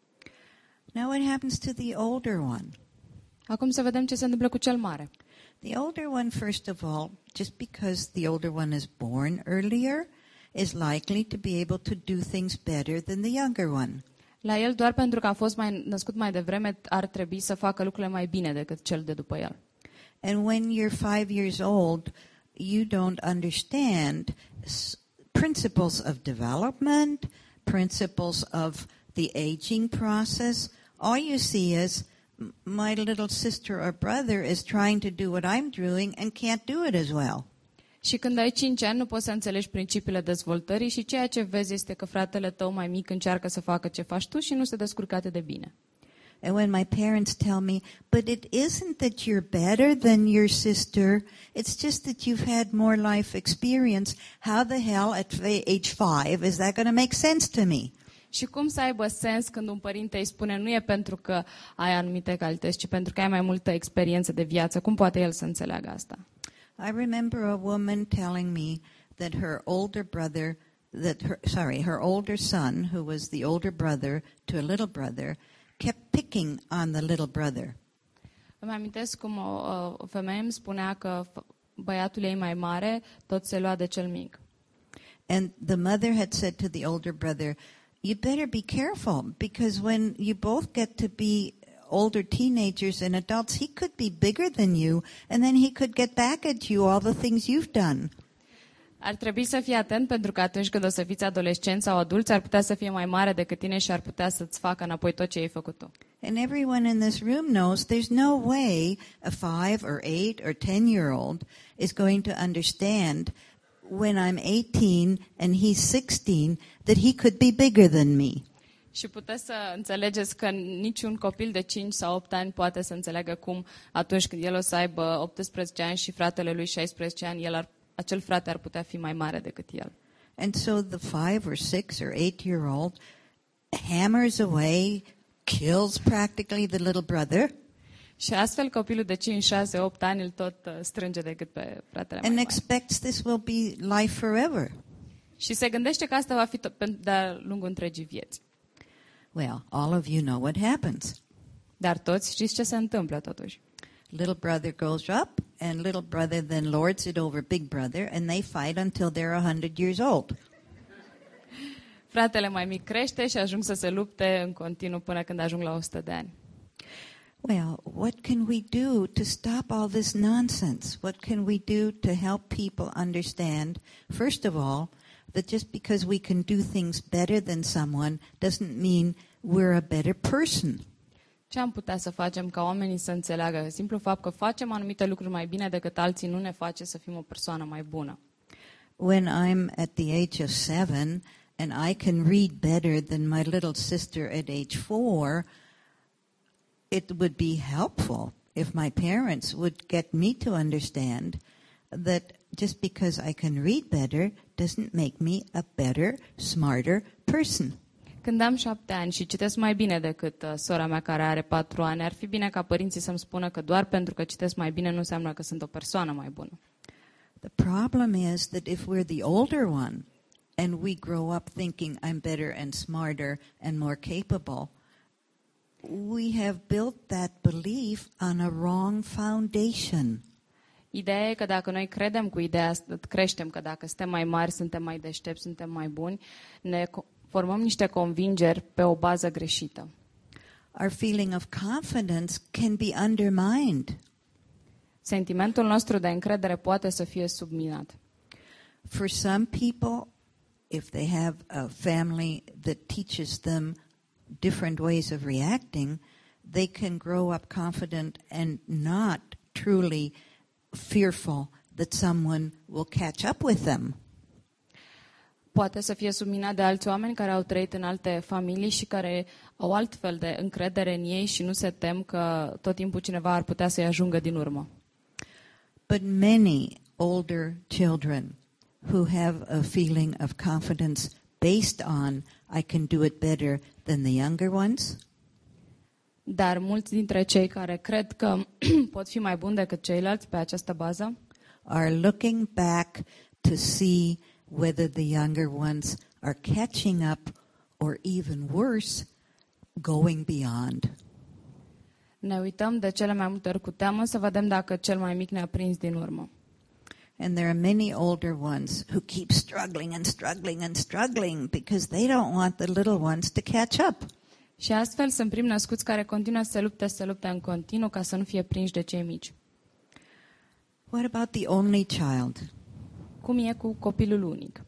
Now what happens to the older one? Acum să vedem ce se întâmplă cu cel mare. The older one, first of all, just because the older one is born earlier, is likely to be able to do things better than the younger one. La el, doar pentru că a fost născut mai devreme, ar trebui să facă lucrurile mai bine decât cel de după el. And when you're 5 years old, you don't understand principles of development, principles of the aging process. All you see is my little sister or brother is trying to do what I'm doing and can't do it as well. Și când ai 5 ani, nu poți să înțelegi principiile dezvoltării și ceea ce vezi este că fratele tău mai mic încearcă să facă ce faci tu și nu se descurcă atât de bine. And when my parents tell me, but it isn't that you're better than your sister, it's just that you've had more life experience, how the hell at age 5 is that going to make sense to me? Și cum să aibă sens când un părinte îi spune nu e pentru că ai anumite calități, ci pentru că ai mai multă experiență de viață? Cum poate el să înțeleagă asta? I remember a woman telling me that her older brother, her older son, who was the older brother to a little brother, kept picking on the little brother. Îmi amintesc cum o femeie îmi spunea că băiatul ei mai mare tot se lua de cel mic. And the mother had said to the older brother, you better be careful, because when you both get to be older teenagers and adults, he could be bigger than you, and then he could get back at you all the things you've done. Ar trebui să fii atent pentru că atunci când o să fiți adolescenți sau adulți, ar putea să fie mai mare decât tine și ar putea să-ți facă înapoi tot ce ai făcut tu. And everyone in this room knows there's no way a 5 or 8 or 10-year-old is going to understand when I'm 18 and he's 16 that he could be bigger than me. Și puteți să înțelegeți că niciun copil de 5 sau 8 ani poate să înțeleagă cum atunci când el o să aibă 18 ani și fratele lui 16 ani, acel frate ar putea fi mai mare decât el. And so the 5 or 6 or 8-year-old hammers away, kills practically the little brother. Și astfel copilul de 5, 6, 8 ani îl tot strânge decât pe fratele mai And mare. expects this will be life forever. Și se gândește că asta va fi de-a lungul întregii vieți. Well, all of you know what happens. Dar toți știți ce se întâmplă totuși. Little brother goes up, and little brother then lords it over big brother, and they fight until they're 100 years old. Fratele mai mic crește și ajung să se lupte în continuu până când ajung la 100 de ani. Well, what can we do to stop all this nonsense? What can we do to help people understand, first of all, that just because we can do things better than someone doesn't mean we're a better person? Ce am putea să facem ca oamenii să înțeleagă? Simplu fapt că facem anumite lucruri mai bine decât alții nu ne face să fim o persoană mai bună. When I'm at the age of 7 and I can read better than my little sister at age 4, it would be helpful if my parents would get me to understand that just because I can read better doesn't make me a better, smarter person. Când am 7 ani și citesc mai bine decât sora mea care are 4 ani, ar fi bine ca părinții să-mi spună că doar pentru că citesc mai bine nu înseamnă că sunt o persoană mai bună. The problem is that if we're the older one and we grow up thinking I'm better and smarter and more capable, we have built that belief on a wrong foundation. Ideea e că dacă noi credem cu ideea asta, creștem că dacă suntem mai mari, suntem mai deștepți, suntem mai buni, ne formăm niște convingeri pe o bază greșită. Our feeling of confidence can be undermined. Sentimentul nostru de încredere poate să fie subminat. For some people, if they have a family that teaches them different ways of reacting, they can grow up confident and not truly fearful that someone will catch up with them. Poate să fie subminat de alți oameni care au trăit în alte familii și care au altfel de încredere în ei și nu se tem că tot timpul cineva ar putea să-i ajungă din urmă. But many older children who have a feeling of confidence based on I can do it better than the younger ones, Dar mulți dintre cei care cred că pot fi mai buni decât ceilalți pe această bază are looking back to see whether the younger ones are catching up or even worse, going beyond. ne uităm de cele mai multe ori cu teamă să vedem dacă cel mai mic ne-a prins din urmă. And there are many older ones who keep struggling and struggling and struggling because they don't want the little ones to catch up. Și astfel sunt primi născuți care continuă să se lupte în continuu ca să nu fie prinși de cei mici. What about the only child? Cum e cu copilul unic?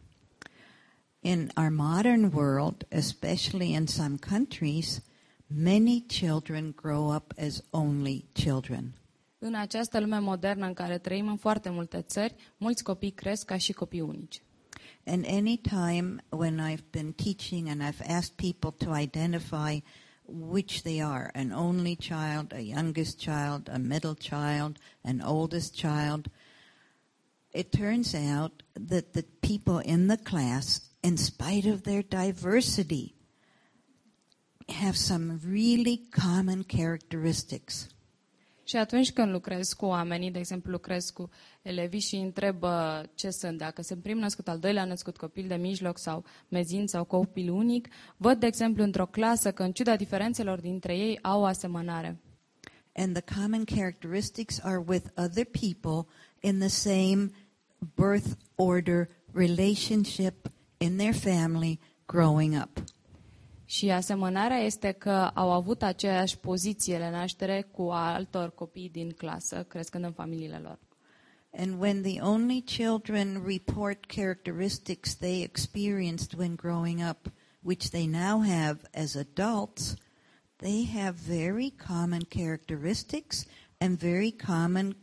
In our modern world, especially in some countries, many children grow up as only children. În această lume modernă în care trăim în foarte multe țări, mulți copii cresc ca și copii unici. And any time when I've been teaching and I've asked people to identify which they are, an only child, a youngest child, a middle child, an oldest child, it turns out that the people in the class, in spite of their diversity, have some really common characteristics. Și atunci când lucrez cu oamenii, de exemplu lucrez cu elevii și întreb ce sunt, dacă sunt prim născut, al doilea născut, copil de mijloc sau mezin sau copil unic, văd, de exemplu, într-o clasă că în ciuda diferențelor dintre ei au o asemănare. And the common characteristics are with other people in the same birth order relationship in their family growing up. Și asemănarea este că au avut aceeași poziție la naștere cu altor copii din clasă, crescând în familiile lor. And when the only children report characteristics they experienced when growing up, which they now have as adults, they have very common characteristics and very common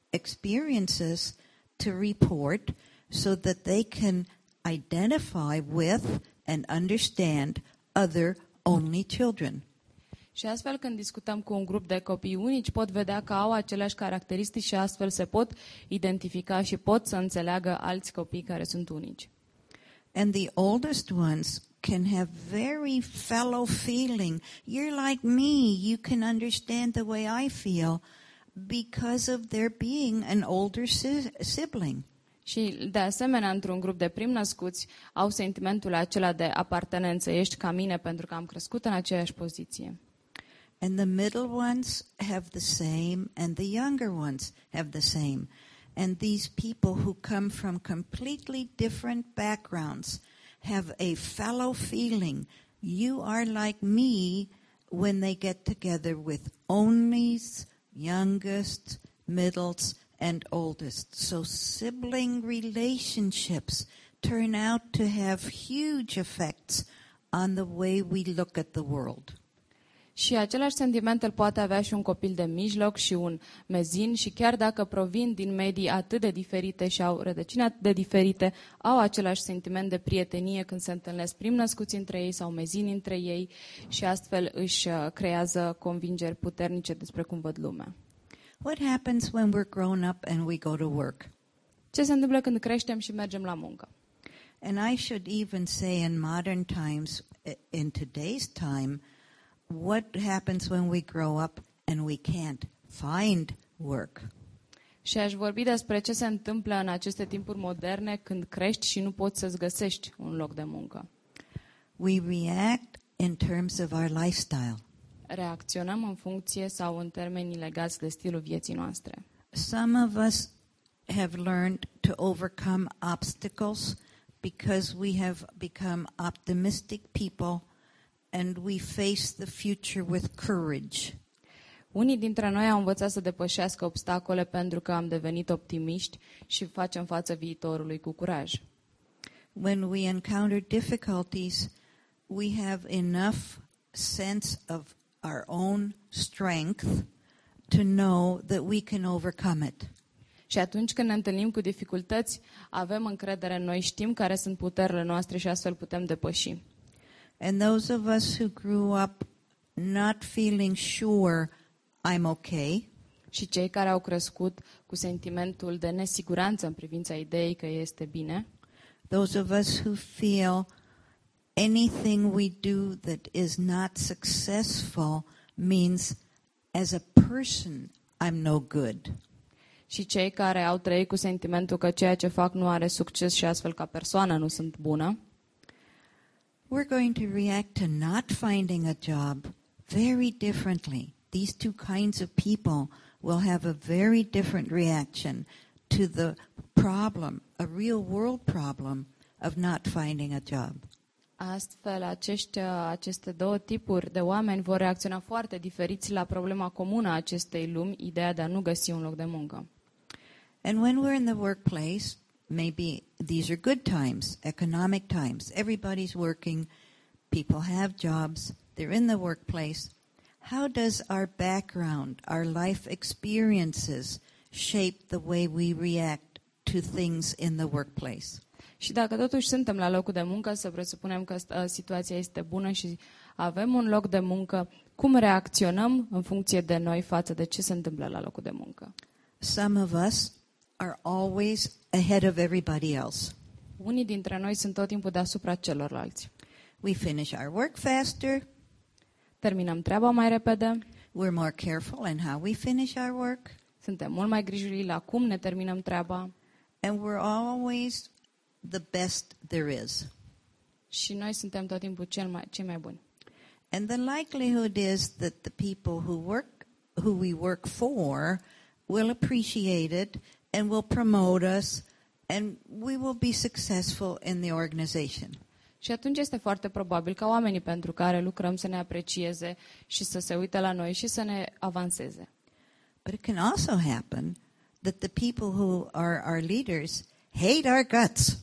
experiences to report so that they can identify with and understand other only children. Și astfel, când discutăm cu un grup de copii unici, pot vedea că au aceleași caracteristici și astfel se pot identifica și pot să înțeleagă alți copii care sunt unici. And the oldest ones can have very fellow feeling. You're like me. You can understand the way I feel because of their being an older sibling. Și, de asemenea, într-un grup de prim-născuți, au sentimentul acela de apartenență. Ești ca mine pentru că am crescut în aceeași poziție. And the middle ones have the same, and the younger ones have the same. And these people who come from completely different backgrounds have a fellow feeling. You are like me when they get together with onlys, youngest, middles, and oldest. So sibling relationships turn out to have huge effects on the way we look at the world. Și același sentiment îl poate avea și un copil de mijloc și un mezin și chiar dacă provin din medii atât de diferite și au rădăcini atât de diferite, au același sentiment de prietenie când se întâlnesc prim-născuți între ei sau mezini între ei și astfel își creează convingeri puternice despre cum văd lumea. What happens when we're grown up and we go to work? Ce se întâmplă când creștem și mergem la muncă? And I should even say in modern times, in today's time, what happens when we grow up and we can't find work? Și aș vorbi despre ce se întâmplă în aceste timpuri moderne când crești și nu poți să-ți găsești un loc de muncă. We react in terms of our lifestyle. Reacționăm în funcție sau în termeni legați de stilul vieții noastre. Some of us have learned to overcome obstacles because we have become optimistic people and we face the future with courage. Unii dintre noi au învățat să depășească obstacole pentru că am devenit optimiști și facem față viitorului cu curaj. When we encounter difficulties, we have enough sense of our own strength to know that we can overcome it. Și atunci când ne întâlnim cu dificultăți, avem încredere în noi, știm care sunt puterile noastre și astfel putem depăși. And those of us who grew up not feeling sure I'm okay, Și cei care au crescut cu sentimentul de nesiguranță în privința ideii că este bine, those of us who feel anything we do that is not successful means as a person I'm no good. și cei care au trăit cu sentimentul că ceea ce fac nu are succes și astfel ca persoană nu sunt bună, We're going to react to not finding a job very differently. These two kinds of people will have a very different reaction to the problem, a real world problem of not finding a job. astfel aceste două tipuri de oameni vor reacționa foarte diferiți la problema comună a acestei lumi, ideea de a nu găsi un loc de muncă. And when we're in the workplace, maybe these are good times, economic times. Everybody's working, people have jobs, they're in the workplace. How does our background, our life experiences shape the way we react to things in the workplace? Și dacă totuși suntem la locul de muncă, să presupunem că situația este bună și avem un loc de muncă, cum reacționăm în funcție de noi față de ce se întâmplă la locul de muncă? Some of us are always ahead of everybody else. Unii dintre noi sunt tot timpul deasupra celorlalți. We finish our work faster. Terminăm treaba mai repede, We're more careful in how we finish our work. suntem mult mai grijuli la cum ne terminăm treaba And we're always the best there is. și noi suntem tot timpul cei mai buni. And the likelihood is that the people who we work for will appreciate it and will promote us and we will be successful in the organization. Și atunci este foarte probabil ca oamenii pentru care lucrăm să ne aprecieze și să se uite la noi și să ne avanseze. But it can also happen that the people who are our leaders hate our guts.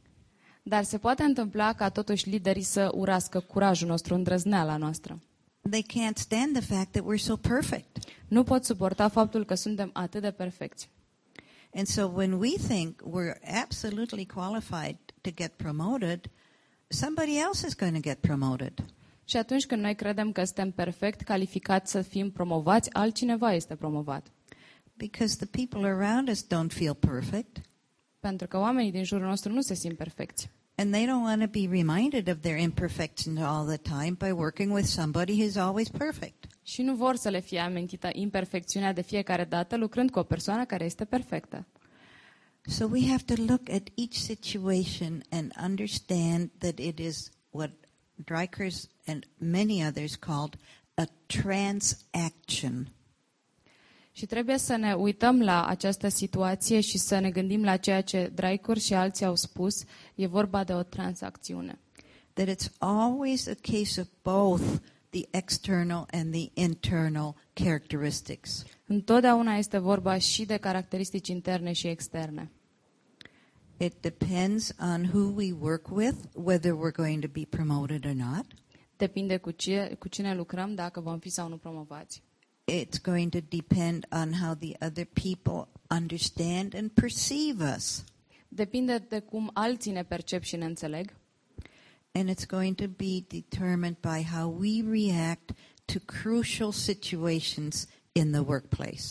Dar se poate întâmpla ca totuși liderii să urască curajul nostru, îndrăzneala noastră. They can't stand the fact that we're so perfect. Nu pot suporta faptul că suntem atât de perfecți. And so when we think we're absolutely qualified to get promoted, somebody else is going to get promoted. Și atunci când noi credem că suntem perfect calificați să fim promovați, altcineva este promovat. Because the people around us don't feel perfect. Pentru că oamenii din jurul nostru nu se simt perfecți. And they don't want to be reminded of their imperfections all the time by working with somebody who's always perfect. Și nu vor să le fie amintită imperfecțiunea de fiecare dată lucrând cu o persoană care este perfectă. So we have to look at each situation and understand that it is what Dreikers and many others called a transaction. Și trebuie să ne uităm la această situație și să ne gândim la ceea ce Dreikurs și alții au spus. E vorba de o tranzacțiune. That it's always a case of both the external and the internal characteristics. Întotdeauna este vorba și de caracteristici interne și externe. It depends on who we work with, whether we're going to be promoted or not. Depinde cu cine lucrăm, dacă vom fi sau nu promovați. It's going to depend on how the other people understand and perceive us. Depinde de cum alții ne percep și ne înțeleg. And it's going to be determined by how we react to crucial situations in the workplace.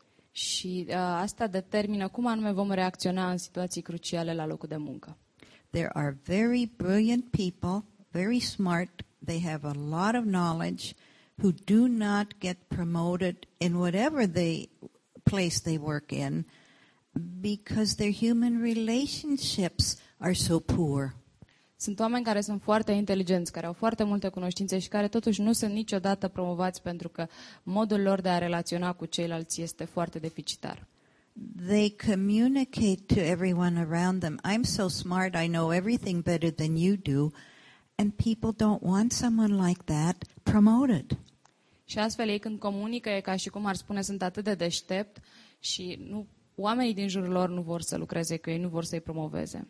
Și asta determină cum anume vom reacționa în situații cruciale la locul de muncă. There are very brilliant people, very smart. They have a lot of knowledge who do not get promoted in whatever place they work in because their human relationships are so poor. Sunt oameni care sunt foarte inteligenți, care au foarte multe cunoștințe și care totuși nu sunt niciodată promovați pentru că modul lor de a relaționa cu ceilalți este foarte deficitar. They communicate to everyone around them, I'm so smart, I know everything better than you do, and people don't want someone like that promoted. Și astfel ei când comunică e ca și cum ar spune sunt atât de deștept și oamenii din jurul lor nu vor să lucreze cu ei, nu vor să-i promoveze.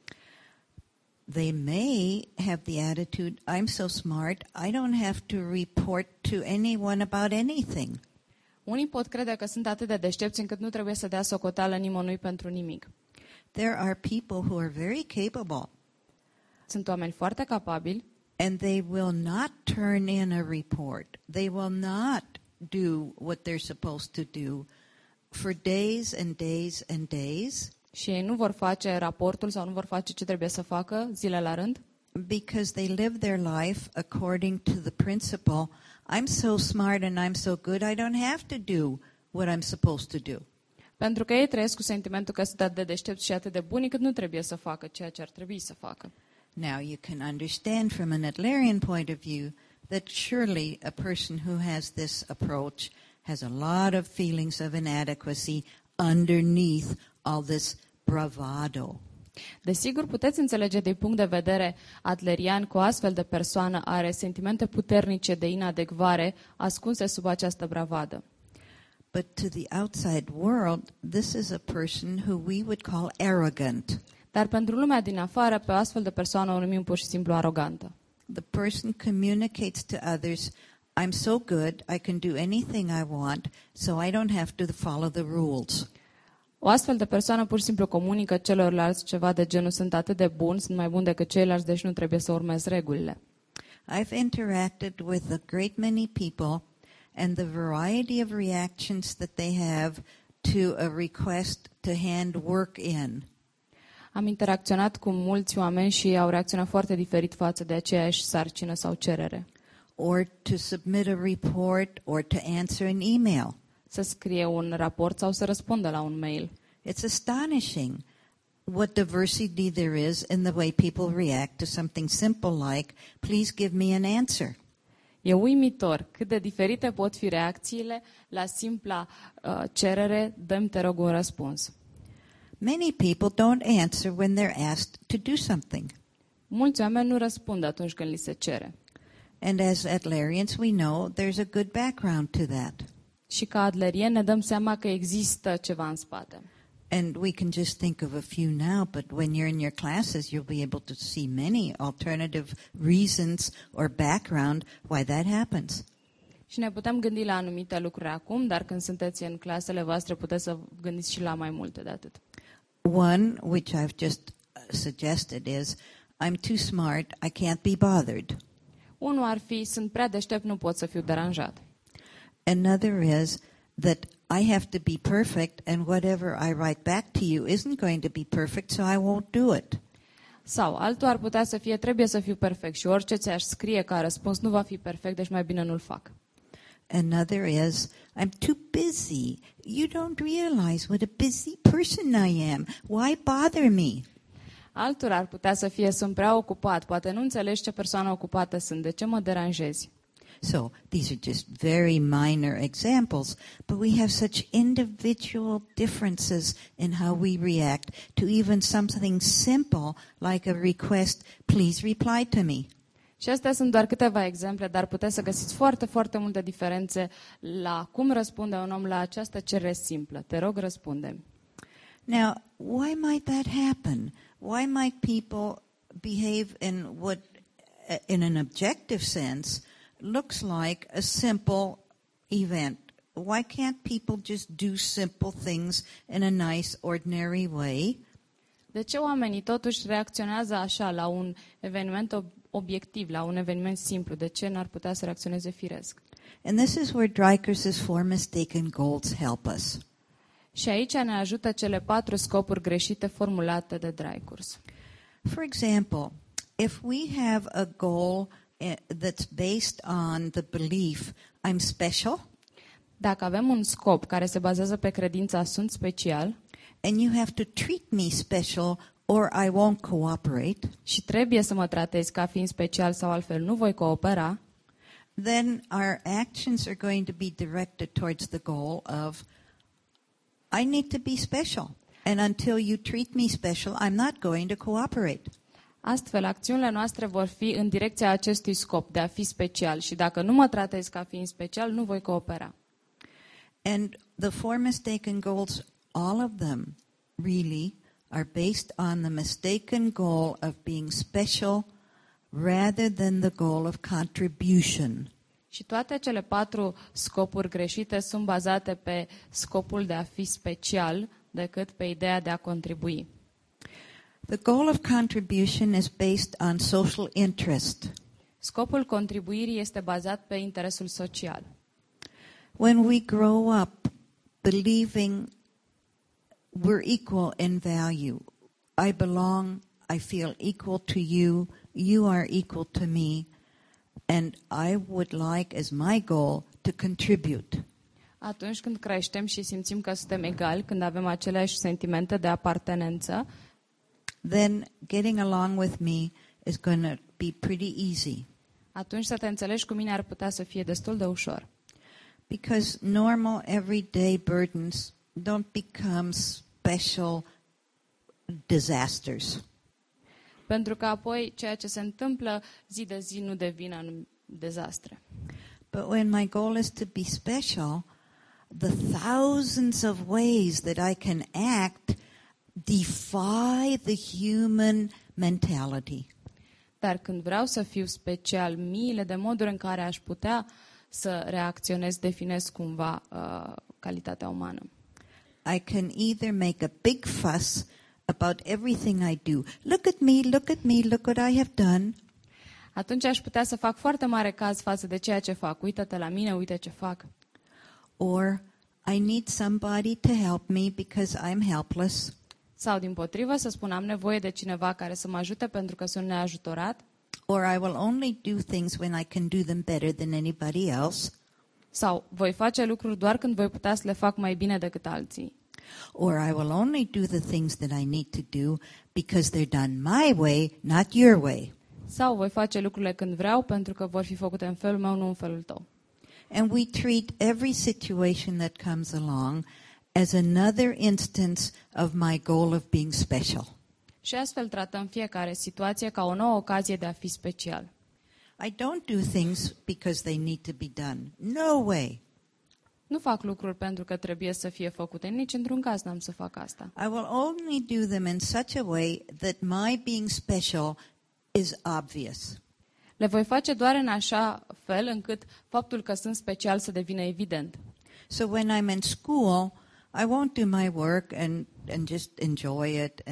They may have the attitude, I'm so smart, I don't have to report to anyone about anything. Unii pot crede că sunt atât de deștepți încât nu trebuie să dea socoteală nimănui pentru nimic. There are people who are very capable, Sunt oameni foarte capabili and they will not turn in a report. They will not do what they're supposed to do for days and days and days, și ei nu vor face raportul sau nu vor face ce trebuie să facă zile la rând, because they live their life according to the principle, I'm so smart and I'm so good, I don't have to do what I'm supposed to do. pentru că ei trăiesc cu sentimentul că sunt atât de deștepți și atât de buni cât nu trebuie să facă ceea ce ar trebui să facă. Now you can understand from an Adlerian point of view that surely a person who has this approach has a lot of feelings of inadequacy underneath all this bravado. Desigur, puteți înțelege din punct de vedere adlerian că o astfel de persoană are sentimente puternice de inadecvare ascunse sub această bravadă. But to the outside world, this is a person who we would call arrogant. Dar pentru lumea din afară, pe o astfel de persoană o numim pur și simplu arogantă. The person communicates to others, I'm so good, I can do anything I want, so I don't have to follow the rules. O astfel de persoană pur și simplu comunică celorlalți ceva de genul sunt atât de buni, sunt mai buni decât ceilalți, deci nu trebuie să urmez regulile. I've interacted with a great many people, and the variety of reactions that they have to a request to hand work in. Am interacționat cu mulți oameni și ei au reacționat foarte diferit față de aceeași sarcină sau cerere. Or to submit a report, or to answer an email. Să scrie un raport sau să răspundă la un mail. It's astonishing what diversity there is in the way people react to something simple like, please give me an answer. E uimitor cât de diferite pot fi reacțiile la simpla cerere, dă-mi te rog un răspuns. Many people don't answer when they're asked to do something. Mulți oameni nu răspund atunci când li se cere. And as Adlerians, we know there's a good background to that. Și ca adlerieni ne dăm seama că există ceva în spate. And we can just think of a few now, but when you're in your classes, you'll be able to see many alternative reasons or background why that happens. Și ne putem gândi la anumite lucruri acum, dar când sunteți în clasele voastre puteți să gândiți și la mai multe de atât. One, which I've just suggested, is I'm too smart, I can't be bothered. Unul ar fi, sunt prea deștept, nu pot să fiu deranjat. Another is that I have to be perfect, and whatever I write back to you isn't going to be perfect, so I won't do it. Sau altul ar putea să fie, trebuie să fiu perfect și orice ți-aș scrie ca răspuns nu va fi perfect, deci mai bine nu-l fac. Another is, I'm too busy. You don't realize what a busy person I am. Why bother me? Altul ar putea să fie, sunt prea ocupat, poate nu înțelegi ce persoană ocupată sunt, de ce mă deranjezi? So these are just very minor examples, but we have such individual differences in how we react to even something simple like a request, please reply to me. Și astea sunt doar câteva exemple, dar puteți să găsiți foarte, foarte multe diferențe la cum răspunde un om la această cerere simplă. Te rog, răspunde-mi. Now, why might that happen? Why might people behave in what, in an objective sense, looks like a simple event? Why can't people just do simple things in a nice, ordinary way? De ce oamenii totuși reacționează așa la un eveniment obiectiv, la un eveniment simplu? De ce n-ar putea să reacționeze firesc? And this is where Dreiker's four mistaken goals help us. Și aici ne ajută cele 4 scopuri greșite formulate de Dreikurs. For example, if we have a goal that's based on the belief I'm special, Dacă avem un scop care se bazează pe credința sunt special and you have to treat me special or I won't cooperate, și trebuie să mă tratezi ca fiind special sau altfel nu voi coopera, then our actions are going to be directed towards the goal of I need to be special. And until you treat me special, I'm not going to cooperate. astfel acțiunile noastre vor fi în direcția acestui scop de a fi special și dacă nu mă tratezi ca fiind special, nu voi coopera. And the four mistaken goals, all of them really are based on the mistaken goal of being special rather than the goal of contribution. Și toate cele 4 scopuri greșite sunt bazate pe scopul de a fi special decât pe ideea de a contribui. The goal of contribution is based on social interest. Scopul contribuirii este bazat pe interesul social. When we grow up believing we're equal in value, I belong, I feel equal to you, you are equal to me, and I would like as my goal to contribute. Atunci când creștem și simțim că suntem egali, când avem aceleași sentimente de apartenență, then getting along with me is going to be pretty easy. atunci să te înțelegi cu mine ar putea să fie destul de ușor. Because normal, everyday burdens don't become special disasters. Pentru că apoi ceea ce se întâmplă zi de zi nu devine dezastre. But when my goal is to be special, the thousands of ways that I can act defy the human mentality. Dar când vreau să fiu special, miile de moduri în care aș putea să reacționez definesc cumva calitatea umană. I can either make a big fuss about everything I do. Look at me, look at me, look what I have done. Atunci aș putea să fac foarte mare caz față de ceea ce fac. Uită-te la mine, uite ce fac. Or I need somebody to help me because I'm helpless. Sau dimpotrivă să spun am nevoie de cineva care să mă ajute pentru că sunt neajutorat. Or I will only do things when I can do them better than anybody else. Sau voi face lucruri doar când voi putea să le fac mai bine decât alții. Or I will only do the things that I need to do because they're done my way, not your way. Sau voi face lucrurile când vreau pentru că vor fi făcute în felul meu, nu în felul tău. And we treat every situation that comes along as another instance of my goal of being special. Și astfel tratăm fiecare situație ca o nouă ocazie de a fi special. I don't do things because they need to be done. No way. Nu fac lucruri pentru că trebuie să fie făcute. Nici într-un caz n-am să fac asta. I will only do them in such a way that my being special is obvious. Le voi face doar în așa fel încât faptul că sunt special să devină evident. So when I'm in school, I won't do my work and just enjoy it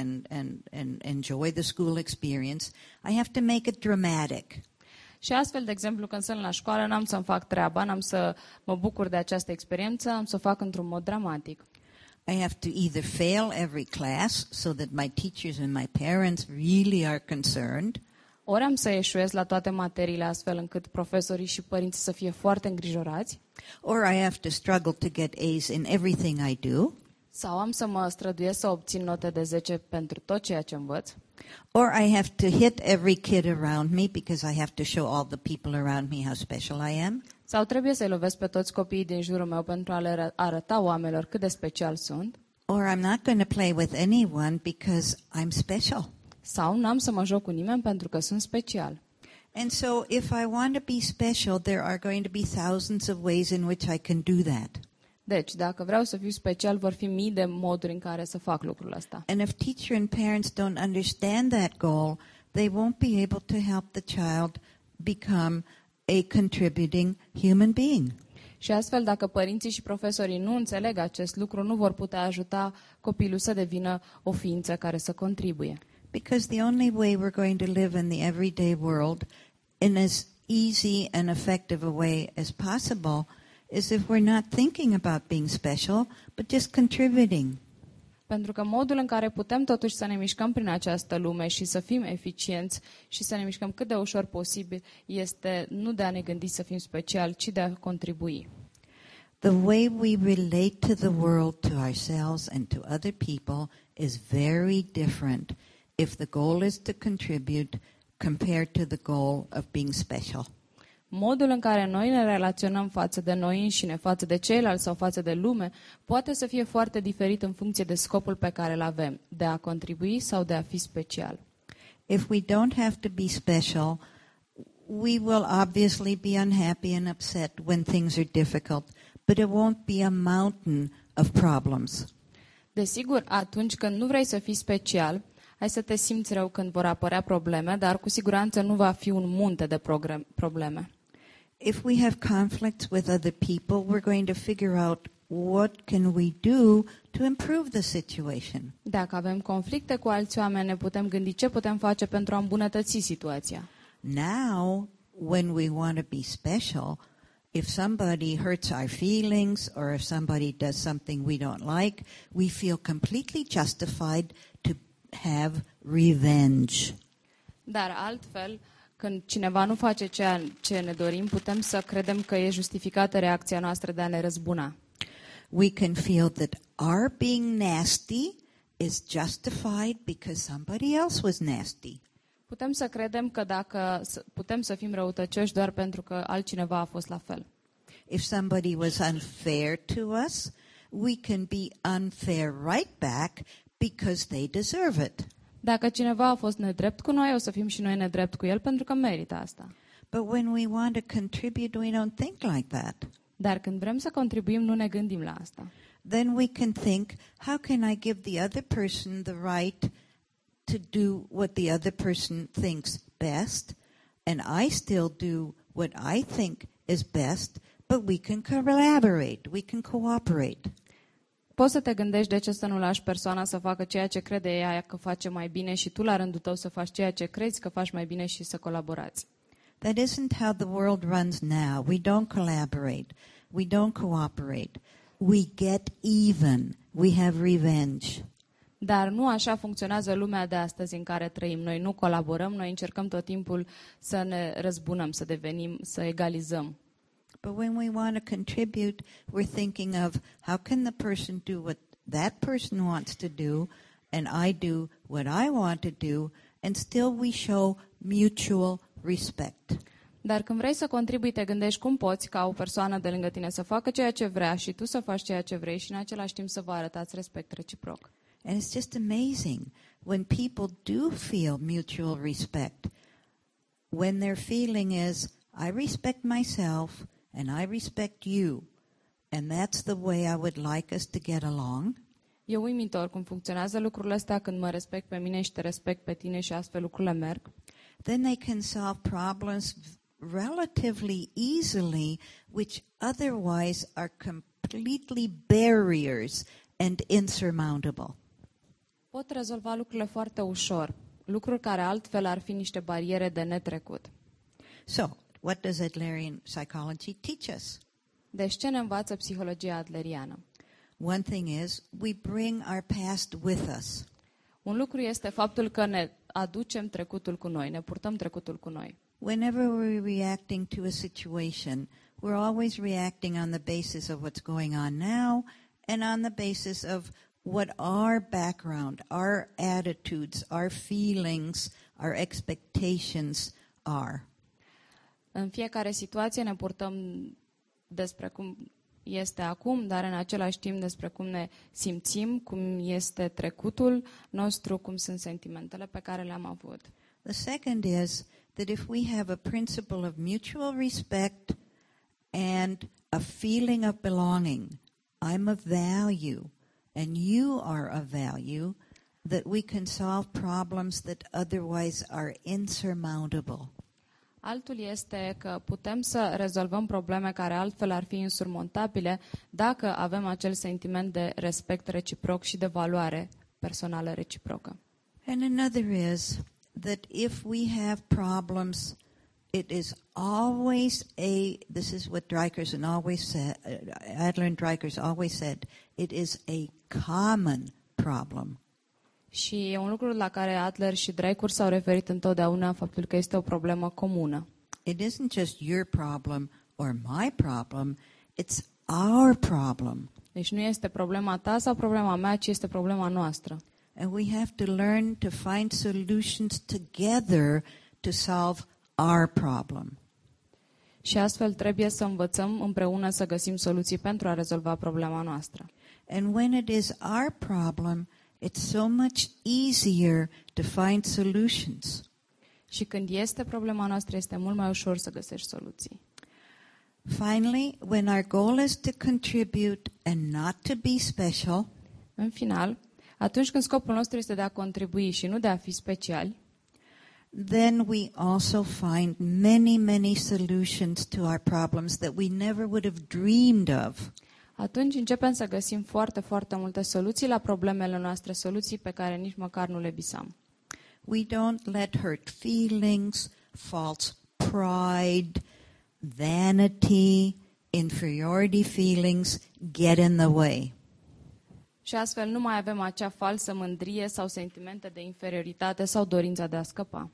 and enjoy the school experience. I have to make it dramatic. Și astfel, de exemplu, când sunt la școală, n-am să-mi fac treaba, n-am să mă bucur de această experiență, am să o fac într-un mod dramatic. I have to either fail every class so that my teachers and my parents really are concerned, Ori am să eșuez la toate materiile astfel încât profesorii și părinții să fie foarte îngrijorați, or I have to struggle to get A's in everything I do, sau am să mă străduiesc să obțin note de 10 pentru tot ceea ce învăț, or I have to hit every kid around me because I have to show all the people around me how special I am, sau trebuie să-i lovesc pe toți copiii din jurul meu pentru a le arăta oamenilor cât de special sunt, or I'm not going to play with anyone because I'm special. sau n-am să mă joc cu nimeni pentru că sunt special. And so if I want to be special, there are going to be thousands of ways in which I can do that. Deci, dacă vreau să fiu special, vor fi mii de moduri în care să fac lucrul ăsta. And if teacher and parents don't understand that goal, they won't be able to help the child become a contributing human being. Și astfel, dacă părinții și profesorii nu înțeleg acest lucru, nu vor putea ajuta copilul să devină o ființă care să contribuie. Because the only way we're going to live in the everyday world in as easy and effective a way as possible is if we're not thinking about being special, but just contributing. Pentru că modul în care putem totuși să ne mișcăm prin această lume și să fim eficienți și să ne mișcăm cât de ușor posibil este nu de a ne gândi să fim speciali, ci de a contribui. The way we relate to the world, to ourselves and to other people is very different if the goal is to contribute compared to the goal of being special. Modul în care noi ne relaționăm față de noi înșine, față de ceilalți sau față de lume, poate să fie foarte diferit în funcție de scopul pe care îl avem, de a contribui sau de a fi special. If we don't have to be special, we will obviously be unhappy and upset when things are difficult, but it won't be a mountain of problems. Desigur, atunci când nu vrei să fii special, ai să te simți rău când vor apărea probleme, dar cu siguranță nu va fi un munte de probleme. if we have conflicts with other people, we're going to figure out what can we do to improve the situation. Dacă avem conflicte cu alți oameni, ne putem gândi ce putem face pentru a îmbunătăți situația. Now, when we want to be special, if somebody hurts our feelings or if somebody does something we don't like, we feel completely justified to have revenge. Dar altfel, când cineva nu face ceea ce ne dorim, putem să credem că e justificată reacția noastră de a ne răzbuna. We can feel that our being nasty is justified because somebody else was nasty. Putem să credem că putem să fim răutăcioși doar pentru că altcineva a fost la fel. If somebody was unfair to us, we can be unfair right back because they deserve it. Dacă cineva a fost nedrept cu noi, o să fim și noi nedrept cu el pentru că merită asta. But when we want to contribute, we don't think like that. Dar când vrem să contribuim, nu ne gândim la asta. Then we can think, how can I give the other person the right to do what the other person thinks best, and I still do what I think is best, but we can collaborate, we can cooperate. Poți să te gândești de ce să nu lași persoana să facă ceea ce crede ea că face mai bine și tu la rândul tău să faci ceea ce crezi că faci mai bine și să colaborați. That isn't how the world runs now. We don't collaborate. We don't cooperate. We get even. We have revenge. Dar nu așa funcționează lumea de astăzi în care trăim. Noi nu colaborăm, noi încercăm tot timpul să ne răzbunăm, să egalizăm. But when we want to contribute, we're thinking of how can the person do what that person wants to do, and I do what I want to do, and still we show mutual respect. Dar când vrei să contribui, te gândești cum poți ca o persoană de lângă tine să facă ceea ce vrea și tu să faci ceea ce vrei și în același timp să vă arătați respect reciproc. And it's just amazing when people do feel mutual respect, when their feeling is, I respect myself and I respect you, and that's the way I would like us to get along. E uimitor cum funcționează lucrurile astea când mă respect pe mine și te respect pe tine și astfel lucrurile merg. Then they can solve problems relatively easily, which otherwise are completely barriers and insurmountable. Pot rezolva lucrurile foarte ușor, lucruri care altfel ar fi niște bariere de netrecut. So, what does Adlerian psychology teach us? Deci ce ne învață psihologia adleriană? One thing is, we bring our past with us. Un lucru este faptul că ne aducem trecutul cu noi, ne purtăm trecutul cu noi. Whenever we're reacting to a situation, we're always reacting on the basis of what's going on now and on the basis of what our background, our attitudes, our feelings, our expectations are. În fiecare situație ne purtăm despre cum este acum, dar în același timp despre cum ne simțim, cum este trecutul nostru, cum sunt sentimentele pe care le-am avut. The second is that if we have a principle of mutual respect and a feeling of belonging, I'm of value and you are of value, that we can solve problems that otherwise are insurmountable. Altul este că putem să rezolvăm probleme care altfel ar fi insurmontabile dacă avem acel sentiment de respect reciproc și de valoare personală reciprocă. And another is that if we have problems, it is always this is what Dreikerson always said, Adler and Dreikerson always said, it is a common problem. Și e un lucru la care Adler și Dreikurs s-au referit întotdeauna, faptul că este o problemă comună. It isn't just your problem or my problem, it's our problem. Deci nu este problema ta sau problema mea, ci este problema noastră. And we have to learn to find solutions together to solve our problem. Și astfel trebuie să învățăm împreună să găsim soluții pentru a rezolva problema noastră. And when it is our problem, it's so much easier to find solutions. Și când este problema noastră, este mult mai ușor să găsești soluții. Finally, when our goal is to contribute and not to be special, În final, atunci când scopul nostru este de a contribui și nu de a fi speciali, then we also find many, many solutions to our problems that we never would have dreamed of. Atunci începem să găsim foarte, foarte multe soluții la problemele noastre, soluții pe care nici măcar nu le visam. We don't let hurt feelings, false pride, vanity, inferiority feelings get in the way. Și astfel nu mai avem acea falsă mândrie sau sentimente de inferioritate sau dorința de a scăpa.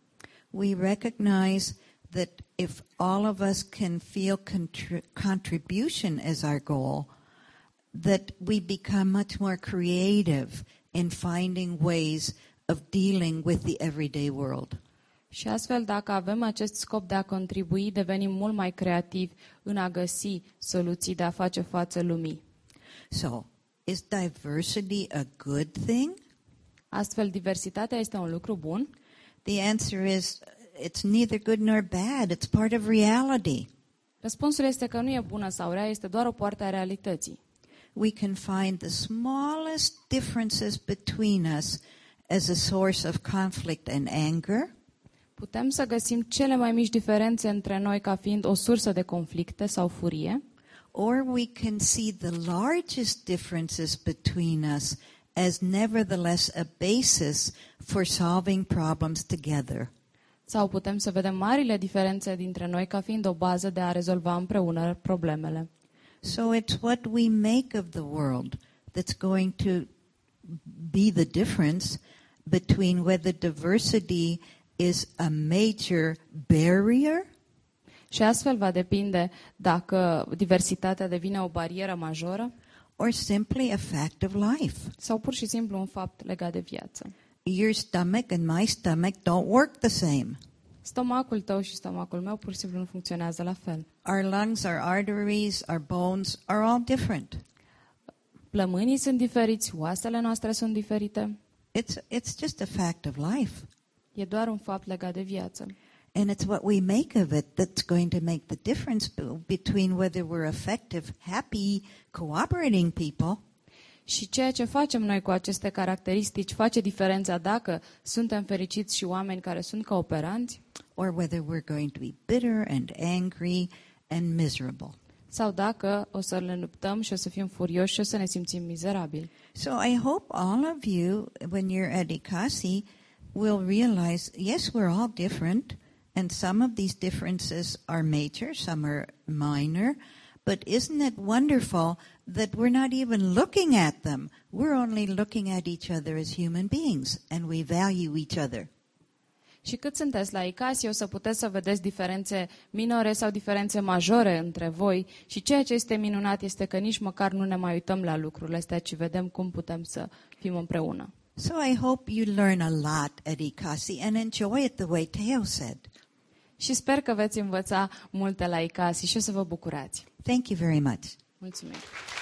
We recognize that if all of us can feel contribution as our goal, that we become much more creative in finding ways of dealing with the everyday world. Și astfel, dacă avem acest scop de a contribui, devenim mult mai creativi în a găsi soluții de a face față lumii. So, is diversity a good thing? Astfel, diversitatea este un lucru bun? The answer is it's neither good nor bad. It's part of reality. Răspunsul este că nu e bună sau rea, este doar o parte a realității. We can find the smallest differences between us as a source of conflict and anger, Putem să găsim cele mai mici diferențe între noi ca fiind o sursă de conflicte sau furie, or we can see the largest differences between us as nevertheless a basis for solving problems together. sau putem să vedem marile diferențe dintre noi ca fiind o bază de a rezolva împreună problemele. So it's what we make of the world that's going to be the difference between whether diversity is a major barrier Și astfel va depinde dacă diversitatea devine o barieră majoră or simply a fact of life. sau pur și simplu un fapt legat de viață. Your stomach and my stomach don't work the same. Stomacul tău și stomacul meu pur și simplu nu funcționează la fel. Our lungs, our arteries, our bones are all different. Plămânii sunt diferiți, oasele noastre sunt diferite. It's just a fact of life. E doar un fapt legat de viață. And it's what we make of it that's going to make the difference between whether we're effective, happy, cooperating people Și ceea ce facem noi cu aceste caracteristici face diferența dacă suntem fericiți și oameni care sunt cooperanți or whether we're going to be bitter and angry and miserable. sau dacă o să le luptăm și o să fim furioși și o să ne simțim mizerabili. So I hope all of you, when you're at ICASI, will realize, yes, we're all different, and some of these differences are major, some are minor, but isn't it wonderful that we're not even looking at them? We're only looking at each other as human beings, and we value each other. Și cât sunteți la ICASI, o să puteți să vedeți diferențe minore sau diferențe majore între voi și ceea ce este minunat este că nici măcar nu ne mai uităm la lucrurile astea, ci vedem cum putem să fim împreună. So I hope you learn a lot at ICASI and enjoy it the way Teo said. Și sper că veți învăța multe la ICASI și o să vă bucurați. Thank you very much. Mulțumim!